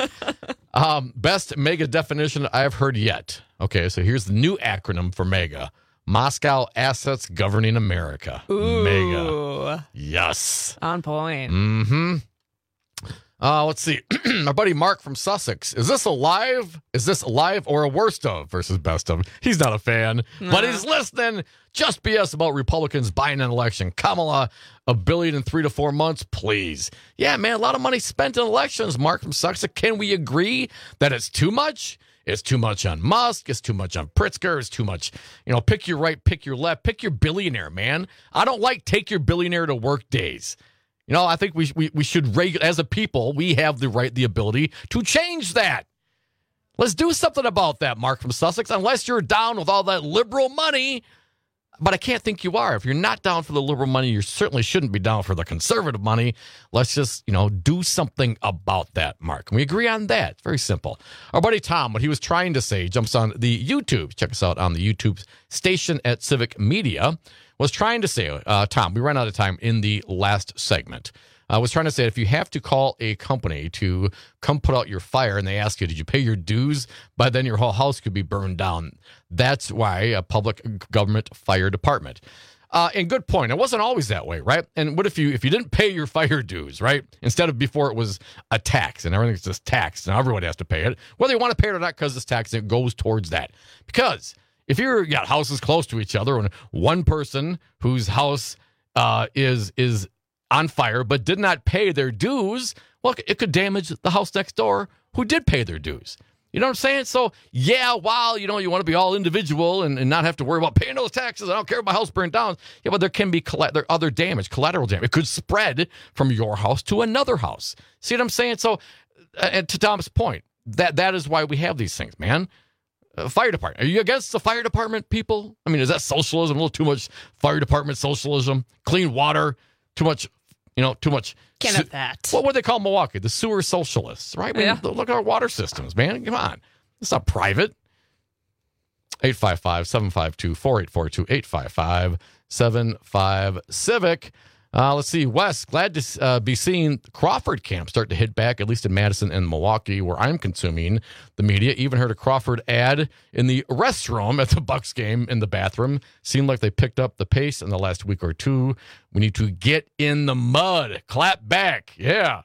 um, best mega definition I've heard yet. Okay, so here's the new acronym for mega. Moscow Assets Governing America. Ooh. Mega. Yes. On point. Mm-hmm. Uh, let's see. Our buddy Mark from Sussex. Is this a live? Is this live or a worst of versus best of? He's not a fan, but Nah. he's listening. Just B S about Republicans buying an election. Kamala, a billion in three to four months, please. Yeah, man, a lot of money spent in elections. Mark from Sussex. Can we agree that it's too much? It's too much on Musk. It's too much on Pritzker. It's too much, you know, pick your right, pick your left, pick your billionaire, man. I don't like take your billionaire to work days. You know, I think we we, we should, regu- as a people, we have the right, the ability to change that. Let's do something about that, Mark from Sussex, unless you're down with all that liberal money. But I can't think you are. If you're not down for the liberal money, you certainly shouldn't be down for the conservative money. Let's just, you know, do something about that, Mark. Can we agree on that? It's very simple. Our buddy Tom, what he was trying to say, jumps on the YouTube. Check us out on the YouTube station at Civic Media. Was trying to say, uh, Tom, we ran out of time in the last segment. I was trying to say, if you have to call a company to come put out your fire and they ask you, did you pay your dues? By then your whole house could be burned down. That's why a public government fire department. Uh, and good point. It wasn't always that way, right? And what if you if you didn't pay your fire dues, right? Instead of before it was a tax and everything's just taxed and everyone has to pay it. Whether you want to pay it or not because it's taxed, it goes towards that. Because if you're got houses close to each other and one person whose house uh, is is on fire but did not pay their dues, well, it could damage the house next door who did pay their dues. You know what I'm saying? So, yeah, while, you know, you want to be all individual and, and not have to worry about paying those taxes, I don't care if my house burned down. Yeah, but there can be colla- there other damage, collateral damage. It could spread from your house to another house. See what I'm saying? So, uh, and to Tom's point, that that is why we have these things, man. Uh, fire department. Are you against the fire department, people? I mean, is that socialism? A little too much fire department socialism? Clean water? Too much, you know, too much. Can't have that. What would they call Milwaukee? The sewer socialists, right? I mean, Yeah. look at our water systems, man. Come on. It's not private. eight five five, seven five two, four eight four two, eight five five, seven five Civic. Uh, let's see. Wes, glad to uh, be seeing Crawford camp start to hit back, at least in Madison and Milwaukee, where I'm consuming the media. Even heard a Crawford ad in the restroom at the Bucks game in the bathroom. Seemed like they picked up the pace in the last week or two. We need to get in the mud. Clap back. Yeah.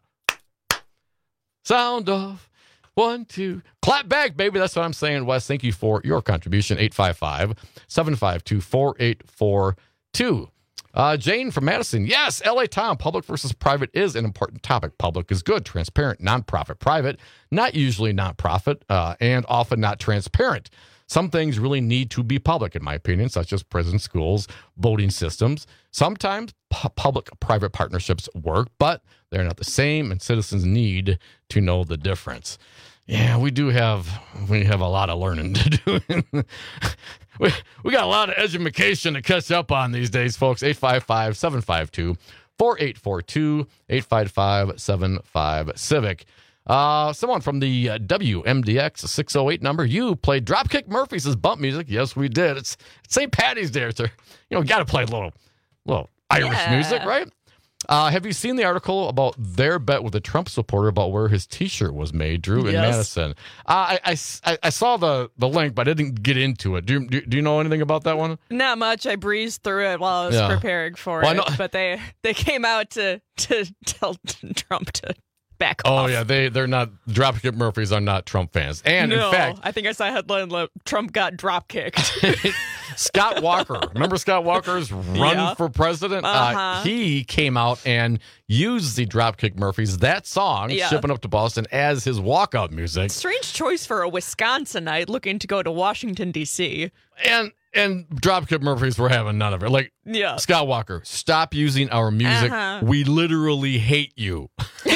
Sound off. One, two. Clap back, baby. That's what I'm saying, Wes. Thank you for your contribution. eight five five, seven five two, four eight four two. Uh, Jane from Madison. Yes, L A Tom, public versus private is an important topic. Public is good, transparent, nonprofit. Private, not usually nonprofit, uh, and often not transparent. Some things really need to be public, in my opinion, such as prison, schools, voting systems. Sometimes pu- public-private partnerships work, but they're not the same, and citizens need to know the difference. Yeah, we do have we have a lot of learning to do. we, we got a lot of education to catch up on these days, folks. eight five five, seven five two, four eight four two, eight five five, seven five Civic. Uh, someone from the uh, W M D X six oh eight number, you played Dropkick Murphys as bump music. Yes, we did. It's, it's Saint Patty's Day. So, you know, got to play a little, little Irish Yeah. music, right? Uh, have you seen the article about their bet with a Trump supporter about where his T-shirt was made, Drew, in Yes. Madison? Uh, I, I, I saw the, the link, but I didn't get into it. Do you, do, do you know anything about that one? Not much. I breezed through it while I was Yeah. preparing for Well, I it, know- but they they came out to to tell Trump to back Oh, off. yeah, they, they're not, Dropkick Murphys are not Trump fans. And, no, in fact, I think I saw a headline like, Trump got drop kicked. Scott Walker, remember Scott Walker's run Yeah. for president? Uh, Uh-huh. he came out and used the Dropkick Murphys, that song, Yeah. Shipping Up to Boston, as his walkout music. Strange choice for a Wisconsinite looking to go to Washington, D C. And and Dropkick Murphys were having none of it. Like, Yeah. Scott Walker, stop using our music. Uh-huh. We literally hate you.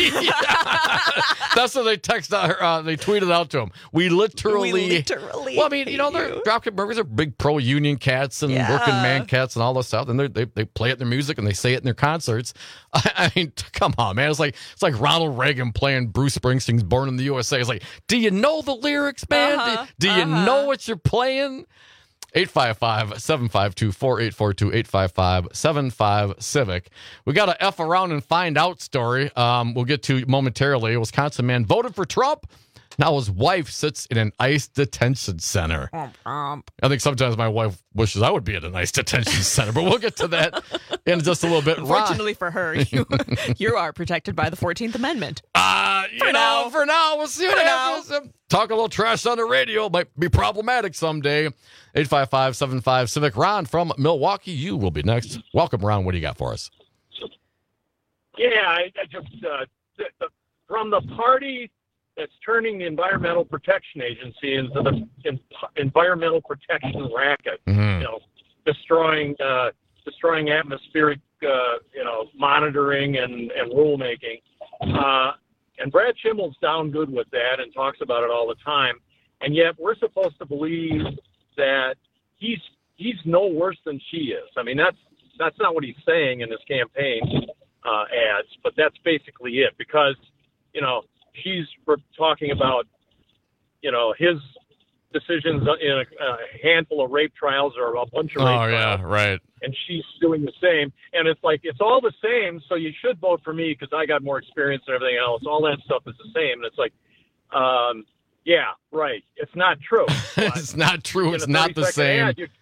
That's what they text out, uh, they tweeted out to him. We literally, We literally Well, I mean, you know, hate they're you. Dropkick Murphys are big pro-union cats and Yeah. working man cats and all this stuff. And they they they play it in their music and they say it in their concerts. I, I mean, t- come on, man. It's like it's like Ronald Reagan playing Bruce Springsteen's "Born in the U S A." It's like, do you know the lyrics, man? Uh-huh, Do, do you uh-huh. know what you're playing? eight five five, seven five two, four eight four two, eight five five, seven five Civic. We got a F around and find out story um, we'll get to momentarily. A Wisconsin man voted for Trump. Now his wife sits in an ICE detention center. I think sometimes my wife wishes I would be at an ICE detention center, but we'll get to that in just a little bit. Ron- Unfortunately for her, you, you are protected by the fourteenth Amendment. Uh, you For know, now. for now, we'll see what For happens. Talk a little trash on the radio might be problematic someday. eight five five, seven five Civic. Ron from Milwaukee, you will be next. Welcome, Ron. What do you got for us? Yeah, I, I just uh, the, the, from the party that's turning the Environmental Protection Agency into the in, environmental protection racket, Mhm. you know, destroying uh, destroying atmospheric, uh, you know, monitoring and and rulemaking. Uh, and Brad Schimmel's down good with that and talks about it all the time. And yet we're supposed to believe that he's he's no worse than she is. I mean, that's that's not what he's saying in his campaign uh, ads, but that's basically it. Because, you know, she's talking about, you know, his decisions in a, a handful of rape trials or a bunch of rape Oh, yeah, trials. right. And she's doing the same. And it's like, it's all the same, so you should vote for me because I got more experience and everything else. All that stuff is the same. And it's like, um, yeah, right. It's not true. It's not true. In It's a not the thirty second same. ad, you-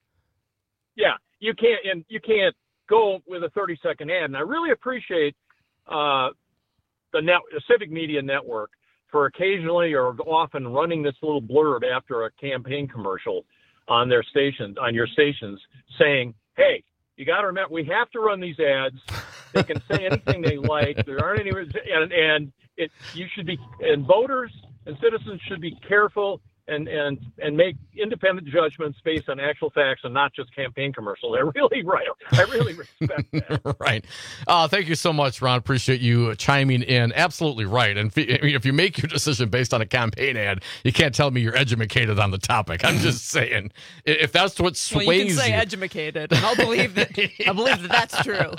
yeah, you can't, and you can't go with a thirty second ad. And I really appreciate uh, the net, the Civic Media Network for occasionally or often running this little blurb after a campaign commercial on their stations, on your stations, saying, "Hey, you got to remember, we have to run these ads. They can say anything they like. There aren't any, and and it you should be, and voters and citizens should be careful and and and make independent judgments based on actual facts and not just campaign commercials." They're really right. I really respect that. Right. Uh, thank you so much, Ron. Appreciate you chiming in. Absolutely right. And if, if you make your decision based on a campaign ad, you can't tell me you're educated on the topic. I'm just saying, if that's what sways Well, you can say you- educated, and I'll believe that. I believe that that's true.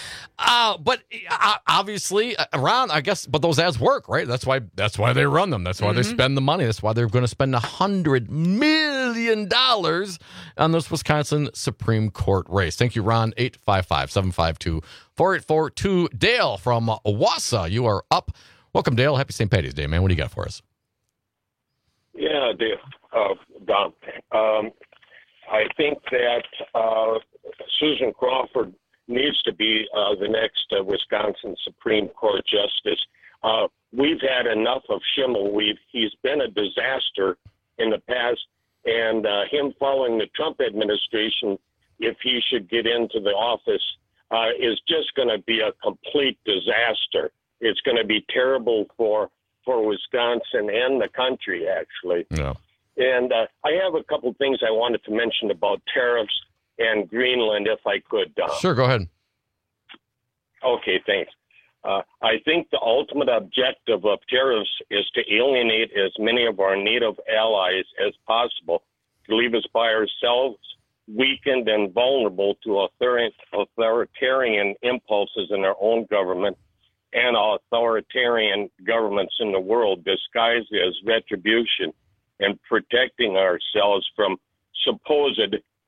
Uh, but uh, obviously, uh, Ron, I guess, but those ads work, right? That's why. That's why they run them. That's why they Mhm. spend the money. That's why they're going to spend a hundred million dollars on this Wisconsin Supreme Court race. Thank you, Ron. Eight five five seven five two four eight four two. Dale from Wausau, you are up. Welcome, Dale. Happy Saint Patty's Day, man. What do you got for us? Yeah, Dave, uh, Don. Um, I think that uh, Susan Crawford needs to be uh, the next uh, Wisconsin Supreme Court justice. Uh, we've had enough of Schimmel. We've he's been a disaster in the past, and uh, him following the Trump administration, if he should get into the office, uh, is just going to be a complete disaster. It's going to be terrible for for Wisconsin and the country, actually. Yeah. And uh, I have a couple things I wanted to mention about tariffs and Greenland, if I could. Dom. Sure, go ahead. Okay, thanks. Uh, I think the ultimate objective of tariffs is to alienate as many of our native allies as possible, to leave us by ourselves, weakened and vulnerable to author- authoritarian impulses in our own government and authoritarian governments in the world disguised as retribution, and protecting ourselves from supposed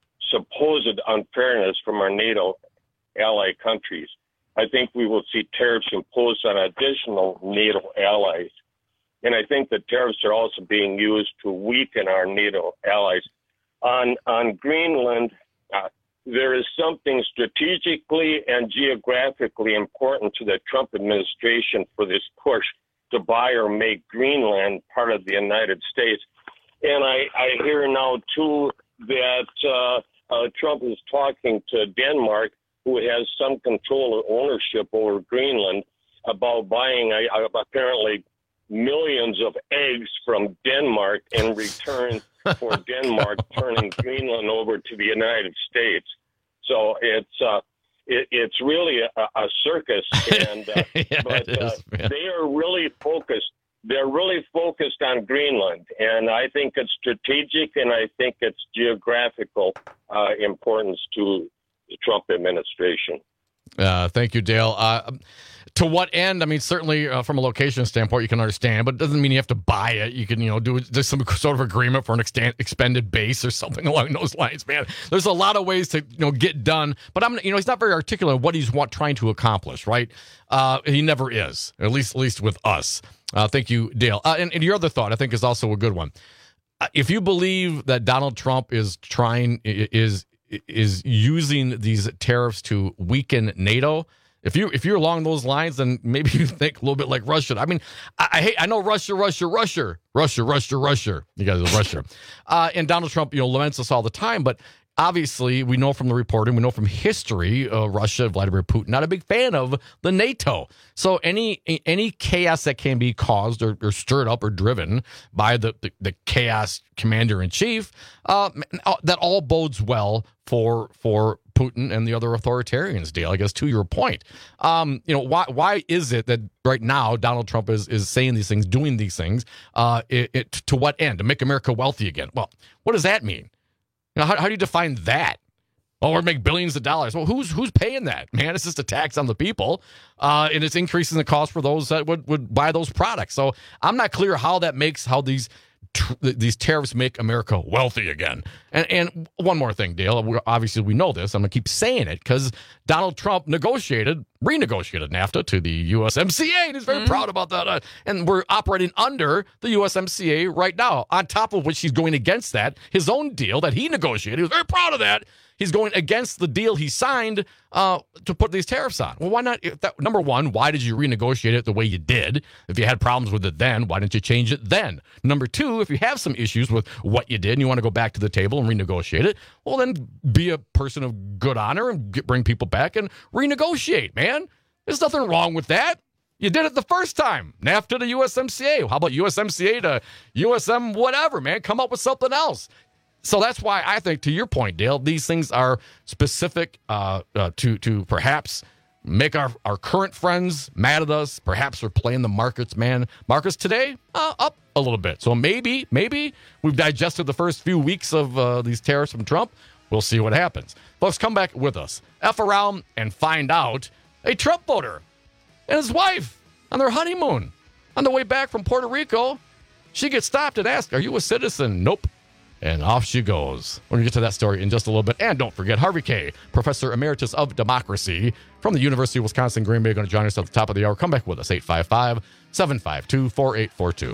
supposed unfairness from our NATO ally countries. I think we will see tariffs imposed on additional NATO allies. And I think that tariffs are also being used to weaken our NATO allies. On, on Greenland, uh, there is something strategically and geographically important to the Trump administration for this push to buy or make Greenland part of the United States. And I, I hear now, too, that uh, uh, Trump is talking to Denmark, who has some control or ownership over Greenland, about buying uh, apparently millions of eggs from Denmark in return for Denmark turning Greenland over to the United States. So it's uh, it, it's really a, a circus, and uh, yeah, but uh, is, they are really focused. They're really focused on Greenland, and I think it's strategic, and I think it's geographical uh, importance to the Trump administration. Uh, thank you, Dale. Uh, to what end? I mean, certainly uh, from a location standpoint, you can understand, but it doesn't mean you have to buy it. You can, you know, do just some sort of agreement for an extend, expended base or something along those lines, man. There's a lot of ways to, you know, get done, but I'm, you know, he's not very articulate on what he's want, trying to accomplish, right? Uh, he never is, at least, at least with us. Uh, thank you, Dale. Uh, and, and your other thought, I think, is also a good one. Uh, if you believe that Donald Trump is trying, is is using these tariffs to weaken NATO, if you if you're along those lines, then maybe you think a little bit like Russia. I mean, I, I hate. I know Russia, Russia, Russia, Russia, Russia, Russia. You guys are Russia, uh, and Donald Trump, you know, laments us all the time, but. Obviously, we know from the reporting, we know from history, uh, Russia, Vladimir Putin, not a big fan of the NATO. So any any chaos that can be caused or, or stirred up or driven by the, the, the chaos commander-in-chief, uh, that all bodes well for for Putin and the other authoritarians, Dale, I guess, to your point. Um, you know, why why is it that right now Donald Trump is is saying these things, doing these things, uh, it, it, to what end? To make America wealthy again? Well, what does that mean? Now, how, how do you define that? Oh, we're make billions of dollars. Well, who's who's paying that, man? It's just a tax on the people, uh, and it's increasing the cost for those that would, would buy those products. So I'm not clear how that makes how these tr- these tariffs make America wealthy again. And and one more thing, Dale. We, obviously, we know this. I'm gonna keep saying it because Donald Trump negotiated, renegotiated NAFTA to the U S M C A, and he's very mm-hmm. proud about that. Uh, and we're operating under the U S M C A right now. On top of which, he's going against that his own deal that he negotiated. He was very proud of that. He's going against the deal he signed uh, to put these tariffs on. Well, why not? If that, number one, why did you renegotiate it the way you did? If you had problems with it then, why didn't you change it then? Number two, if you have some issues with what you did and you want to go back to the table and renegotiate it, well, then be a person of good honor and get, bring people back and renegotiate, man. There's nothing wrong with that. You did it the first time. NAFTA to U S M C A. How about U S M C A to U S M whatever, man? Come up with something else. So that's why I think, to your point, Dale, these things are specific uh, uh, to to perhaps make our, our current friends mad at us. Perhaps we're playing the markets, man. Markets today, uh, up a little bit. So maybe, maybe we've digested the first few weeks of uh, these tariffs from Trump. We'll see what happens. Folks, come back with us. F around and find out a Trump voter and his wife on their honeymoon on the way back from Puerto Rico. She gets stopped and asked, "Are you a citizen?" Nope. And off she goes. We're going to get to that story in just a little bit. And don't forget, Harvey Kaye, Professor Emeritus of Democracy from the University of Wisconsin Green Bay, going to join us at the top of the hour. Come back with us, eight five five, seven five two, four eight four two.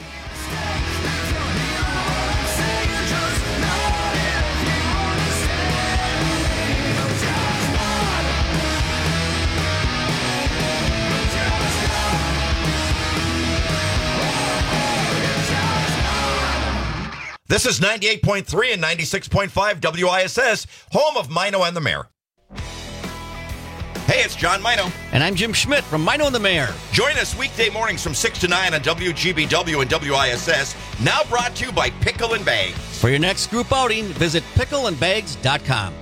This is ninety-eight point three and ninety-six point five W I S S, home of Mino and the Mayor. Hey, it's John Mino. And I'm Jim Schmidt from Mino and the Mayor. Join us weekday mornings from six to nine on W G B W and W I S S. Now brought to you by Pickle and Bags. For your next group outing, visit pickle and bags dot com.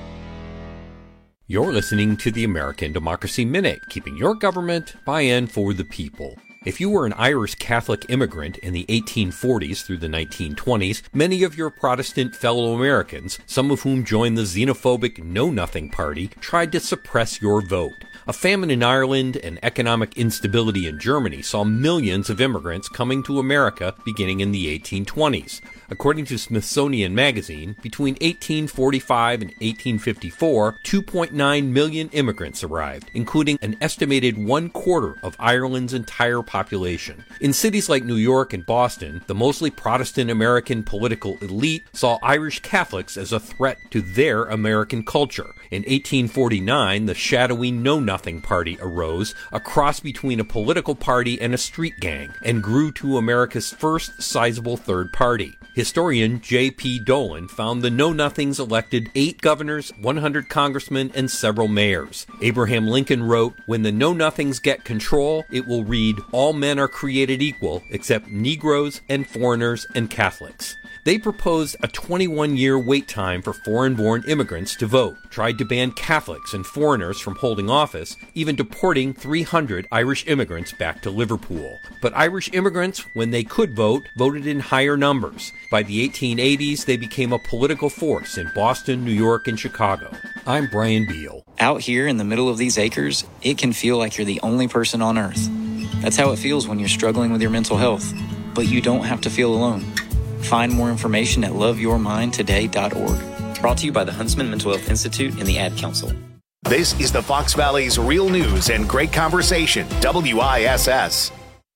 You're listening to the American Democracy Minute, keeping your government by and for the people. If you were an Irish Catholic immigrant in the eighteen forties through the nineteen twenties, many of your Protestant fellow Americans, some of whom joined the xenophobic Know Nothing Party, tried to suppress your vote. A famine in Ireland and economic instability in Germany saw millions of immigrants coming to America beginning in the eighteen twenties. According to Smithsonian Magazine, between eighteen forty-five and eighteen fifty-four, two point nine million immigrants arrived, including an estimated one quarter of Ireland's entire population. In cities like New York and Boston, the mostly Protestant American political elite saw Irish Catholics as a threat to their American culture. In eighteen forty-nine, the shadowy Know Nothing Party arose, a cross between a political party and a street gang, and grew to America's first sizable third party. Historian J P Dolan found the Know Nothings elected eight governors, one hundred congressmen, and several mayors. Abraham Lincoln wrote, "When the Know Nothings get control, it will read, 'All men are created equal, except Negroes and foreigners and Catholics.'" They proposed a twenty-one year wait time for foreign-born immigrants to vote, tried to ban Catholics and foreigners from holding office, even deporting three hundred Irish immigrants back to Liverpool. But Irish immigrants, when they could vote, voted in higher numbers. By the eighteen eighties, they became a political force in Boston, New York, and Chicago. I'm Brian Beal. Out here in the middle of these acres, it can feel like you're the only person on Earth. That's how it feels when you're struggling with your mental health. But you don't have to feel alone. Find more information at love your mind today dot org. Brought to you by the Huntsman Mental Health Institute and the Ad Council. This is the Fox Valley's Real News and Great Conversation, W I S S.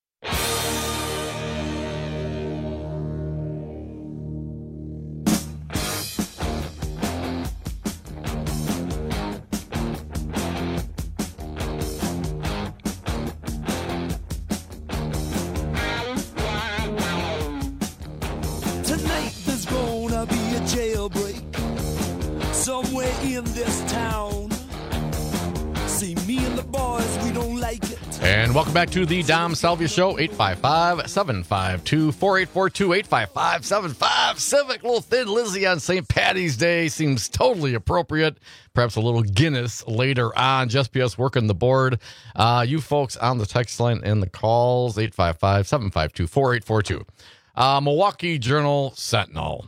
In this town, see me and the boys, we don't like it. And welcome back to the Dom Salvia Show, eight five five, seven five two, four eight four two, eight five five, seven five. Civic, little Thin Lizzy on Saint Patty's Day seems totally appropriate. Perhaps a little Guinness later on. Just P S working the board. Uh, you folks on the text line and the calls, eight five five, seven five two, four eight four two. Uh, Milwaukee Journal Sentinel.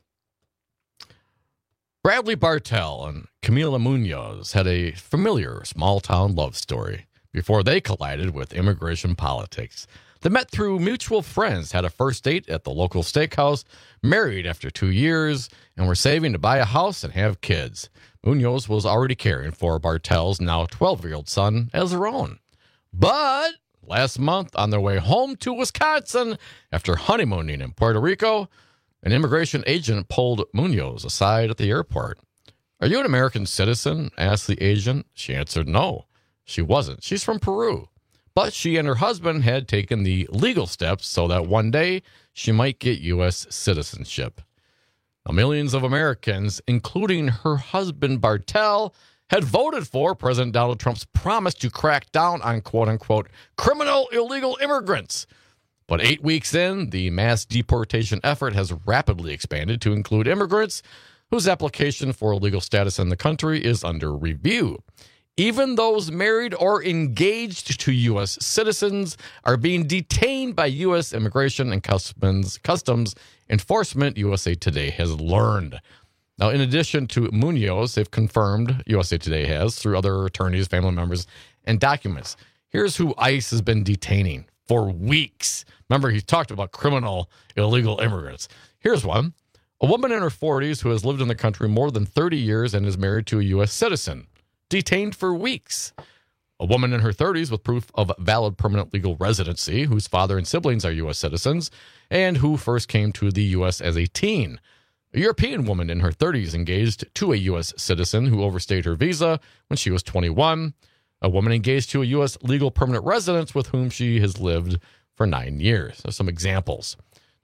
Bradley Bartell and Camila Munoz had a familiar small-town love story before they collided with immigration politics. They met through mutual friends, had a first date at the local steakhouse, married after two years, and were saving to buy a house and have kids. Munoz was already caring for Bartell's now twelve-year-old son as her own. But last month, on their way home to Wisconsin after honeymooning in Puerto Rico, an immigration agent pulled Munoz aside at the airport. "Are you an American citizen?" asked the agent. She answered no, she wasn't. She's from Peru. But she and her husband had taken the legal steps so that one day she might get U S citizenship. Now, millions of Americans, including her husband Bartell, had voted for President Donald Trump's promise to crack down on quote-unquote criminal illegal immigrants. But eight weeks in, the mass deportation effort has rapidly expanded to include immigrants whose application for legal status in the country is under review. Even those married or engaged to U S citizens are being detained by U S Immigration and Customs, Customs Enforcement, U S A Today has learned. Now, in addition to Munoz, they've confirmed, U S A Today has, through other attorneys, family members, and documents. Here's who ICE has been detaining for weeks. Remember, he talked about criminal illegal immigrants. Here's one. A woman in her forties who has lived in the country more than thirty years and is married to a U S citizen. Detained for weeks. A woman in her thirties with proof of valid permanent legal residency, whose father and siblings are U S citizens, and who first came to the U S as a teen. A European woman in her thirties engaged to a U S citizen who overstayed her visa when she was twenty-one. A woman engaged to a U S legal permanent resident with whom she has lived for nine years. There's some examples.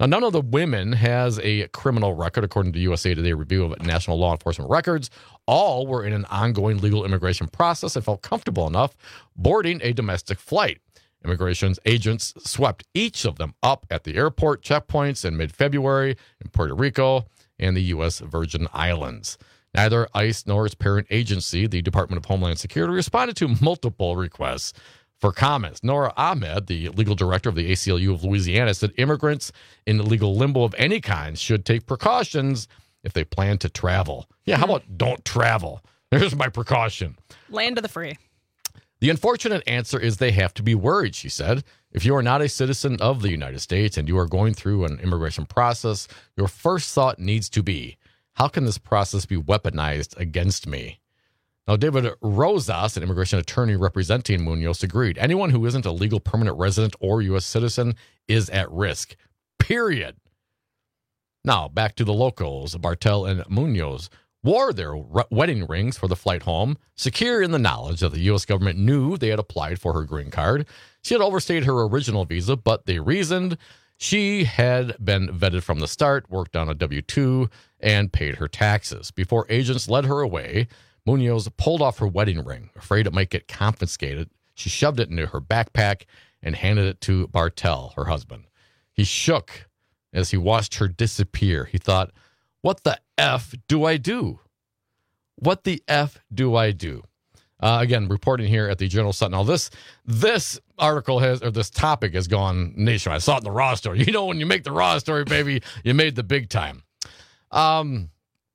Now, none of the women has a criminal record, according to U S A Today review of national law enforcement records. All were in an ongoing legal immigration process and felt comfortable enough boarding a domestic flight. Immigration agents swept each of them up at the airport checkpoints in mid-February in Puerto Rico and the U S Virgin Islands. Neither ICE nor its parent agency, the Department of Homeland Security, responded to multiple requests for comments. Nora Ahmed, the legal director of the A C L U of Louisiana, said immigrants in legal limbo of any kind should take precautions if they plan to travel. Yeah, how about don't travel? Here's my precaution. Land of the free. The unfortunate answer is they have to be worried, she said. If you are not a citizen of the United States and you are going through an immigration process, your first thought needs to be, how can this process be weaponized against me? Now, David Rosas, an immigration attorney representing Munoz, agreed. Anyone who isn't a legal permanent resident or U S citizen is at risk, period. Now, back to the locals. Bartel and Munoz wore their re- wedding rings for the flight home, secure in the knowledge that the U S government knew they had applied for her green card. She had overstayed her original visa, but they reasoned she had been vetted from the start, worked on a W two, and paid her taxes. Before agents led her away, Munoz pulled off her wedding ring. Afraid it might get confiscated, she shoved it into her backpack and handed it to Bartel, her husband. He shook as he watched her disappear. He thought, what the F do I do? What the F do I do? Uh, again, reporting here at the Journal Sentinel. This this article has, or this topic has gone nationwide. I saw it in the Raw story. You know, when you make the Raw story, baby, you made the big time. Um,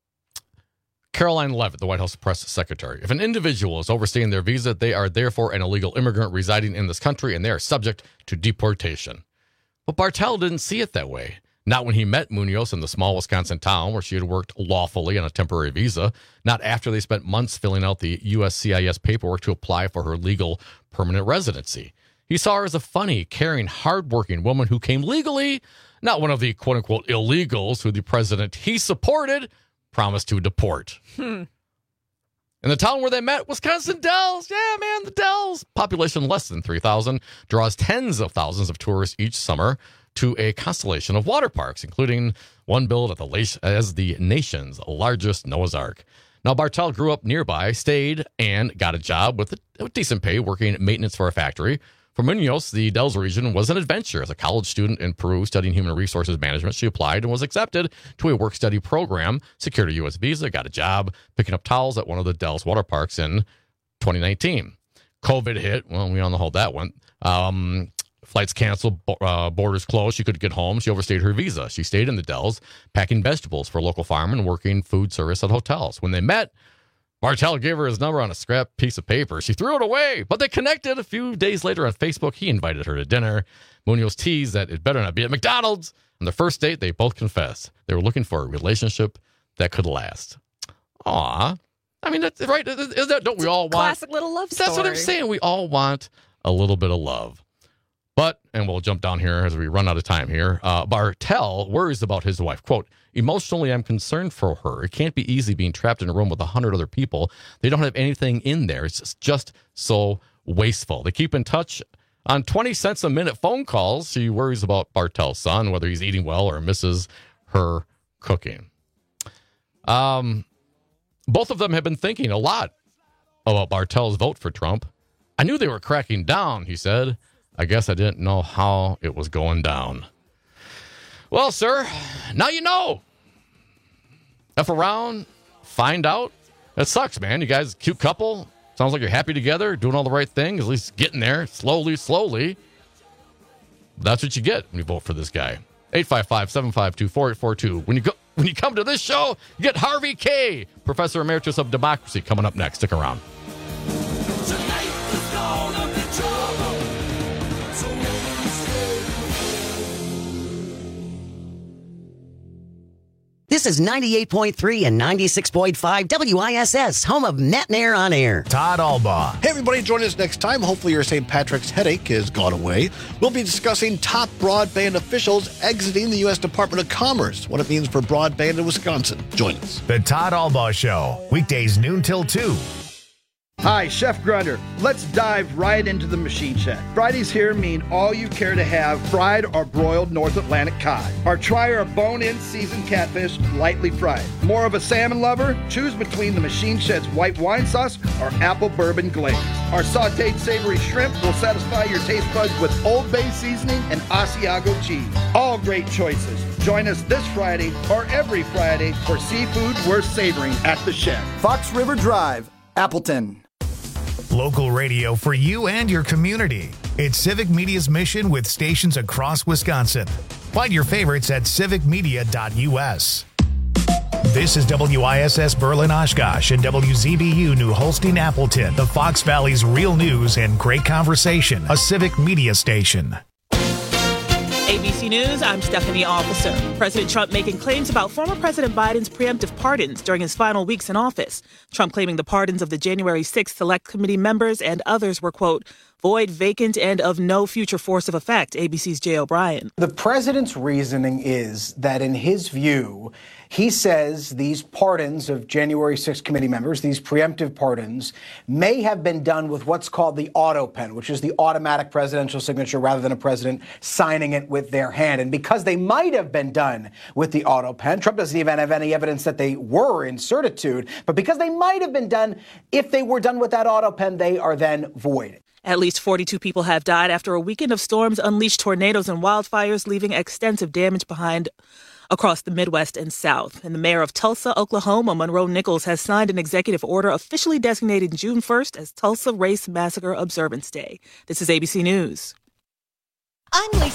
Caroline Leavitt, the White House press secretary. If an individual is overstaying their visa, they are therefore an illegal immigrant residing in this country, and they are subject to deportation. But Bartel didn't see it that way. Not when he met Munoz in the small Wisconsin town where she had worked lawfully on a temporary visa. Not after they spent months filling out the U S C I S paperwork to apply for her legal permanent residency. He saw her as a funny, caring, hardworking woman who came legally, not one of the quote-unquote illegals who the president he supported promised to deport. Hmm. In the town where they met, Wisconsin Dells. Yeah, man, the Dells. Population less than three thousand, draws tens of thousands of tourists each summer to a constellation of water parks, including one billed at the as the nation's largest Noah's Ark. Now, Bartel grew up nearby, stayed, and got a job with a decent pay working maintenance for a factory. For Munoz, the Dells region was an adventure. As a college student in Peru studying human resources management, she applied and was accepted to a work-study program, secured a U S visa, got a job picking up towels at one of the Dells water parks in twenty nineteen. COVID hit. Well, we all know how that went. Um, flights canceled, uh, borders closed. She couldn't get home. She overstayed her visa. She stayed in the Dells, packing vegetables for a local farm and working food service at hotels. When they met, Bartel gave her his number on a scrap piece of paper. She threw it away, but they connected a few days later on Facebook. He invited her to dinner. Munoz teased that it better not be at McDonald's. On the first date, they both confessed they were looking for a relationship that could last. Aw. I mean, that's right. Is that, don't we all want... Classic little love story. That's what I'm saying. We all want a little bit of love. But, and we'll jump down here as we run out of time here, uh, Bartel worries about his wife. Quote, emotionally, I'm concerned for her. It can't be easy being trapped in a room with a hundred other people. They don't have anything in there. It's just so wasteful. They keep in touch on twenty cents a minute phone calls. She worries about Bartel's son, whether he's eating well or misses her cooking. Um, both of them have been thinking a lot about Bartel's vote for Trump. I knew they were cracking down, he said. I guess I didn't know how it was going down. Well, sir, now you know. F around, find out. That sucks, man. You guys, cute couple. Sounds like you're happy together, doing all the right things, at least getting there slowly, slowly. That's what you get when you vote for this guy. eight five five, seven five two, four eight four two. When you go, when you come to this show, you get Harvey Kaye, Professor Emeritus of Democracy, coming up next. Stick around. This is ninety-eight point three and ninety-six point five W I S S, home of Net and Air on Air. Todd Albaugh. Hey, everybody, join us next time. Hopefully your Saint Patrick's headache has gone away. We'll be discussing top broadband officials exiting the U S Department of Commerce, what it means for broadband in Wisconsin. Join us. The Todd Albaugh Show, weekdays noon till two. Hi, Chef Grunder. Let's dive right into the Machine Shed. Fridays here mean all you care to have fried or broiled North Atlantic cod. Or try our bone-in seasoned catfish, lightly fried. More of a salmon lover? Choose between the Machine Shed's white wine sauce or apple bourbon glaze. Our sauteed savory shrimp will satisfy your taste buds with Old Bay seasoning and Asiago cheese. All great choices. Join us this Friday or every Friday for seafood worth savoring at the Shed. Fox River Drive, Appleton. Local radio for you and your community. It's Civic Media's mission with stations across Wisconsin. Find your favorites at civic media dot u s. This is W I S S Berlin Oshkosh and W Z B U New Holstein Appleton, the Fox Valley's real news and great conversation, a Civic Media station. A B C News, I'm Stephanie Officer. President Trump making claims about former President Biden's preemptive pardons during his final weeks in office. Trump claiming the pardons of the January sixth Select Committee members and others were, quote, void, vacant, and of no future force of effect. A B C's Jay O'Brien. The president's reasoning is that in his view, he says these pardons of January sixth committee members, these preemptive pardons, may have been done with what's called the auto pen, which is the automatic presidential signature rather than a president signing it with their hand. And because they might have been done with the auto pen, Trump doesn't even have any evidence that they were in certitude, but because they might have been done, if they were done with that auto pen, they are then void. At least forty-two people have died after a weekend of storms unleashed tornadoes and wildfires, leaving extensive damage behind across the Midwest and South. And the mayor of Tulsa, Oklahoma, Monroe Nichols, has signed an executive order officially designating June first as Tulsa Race Massacre Observance Day. This is A B C News. I'm Lisa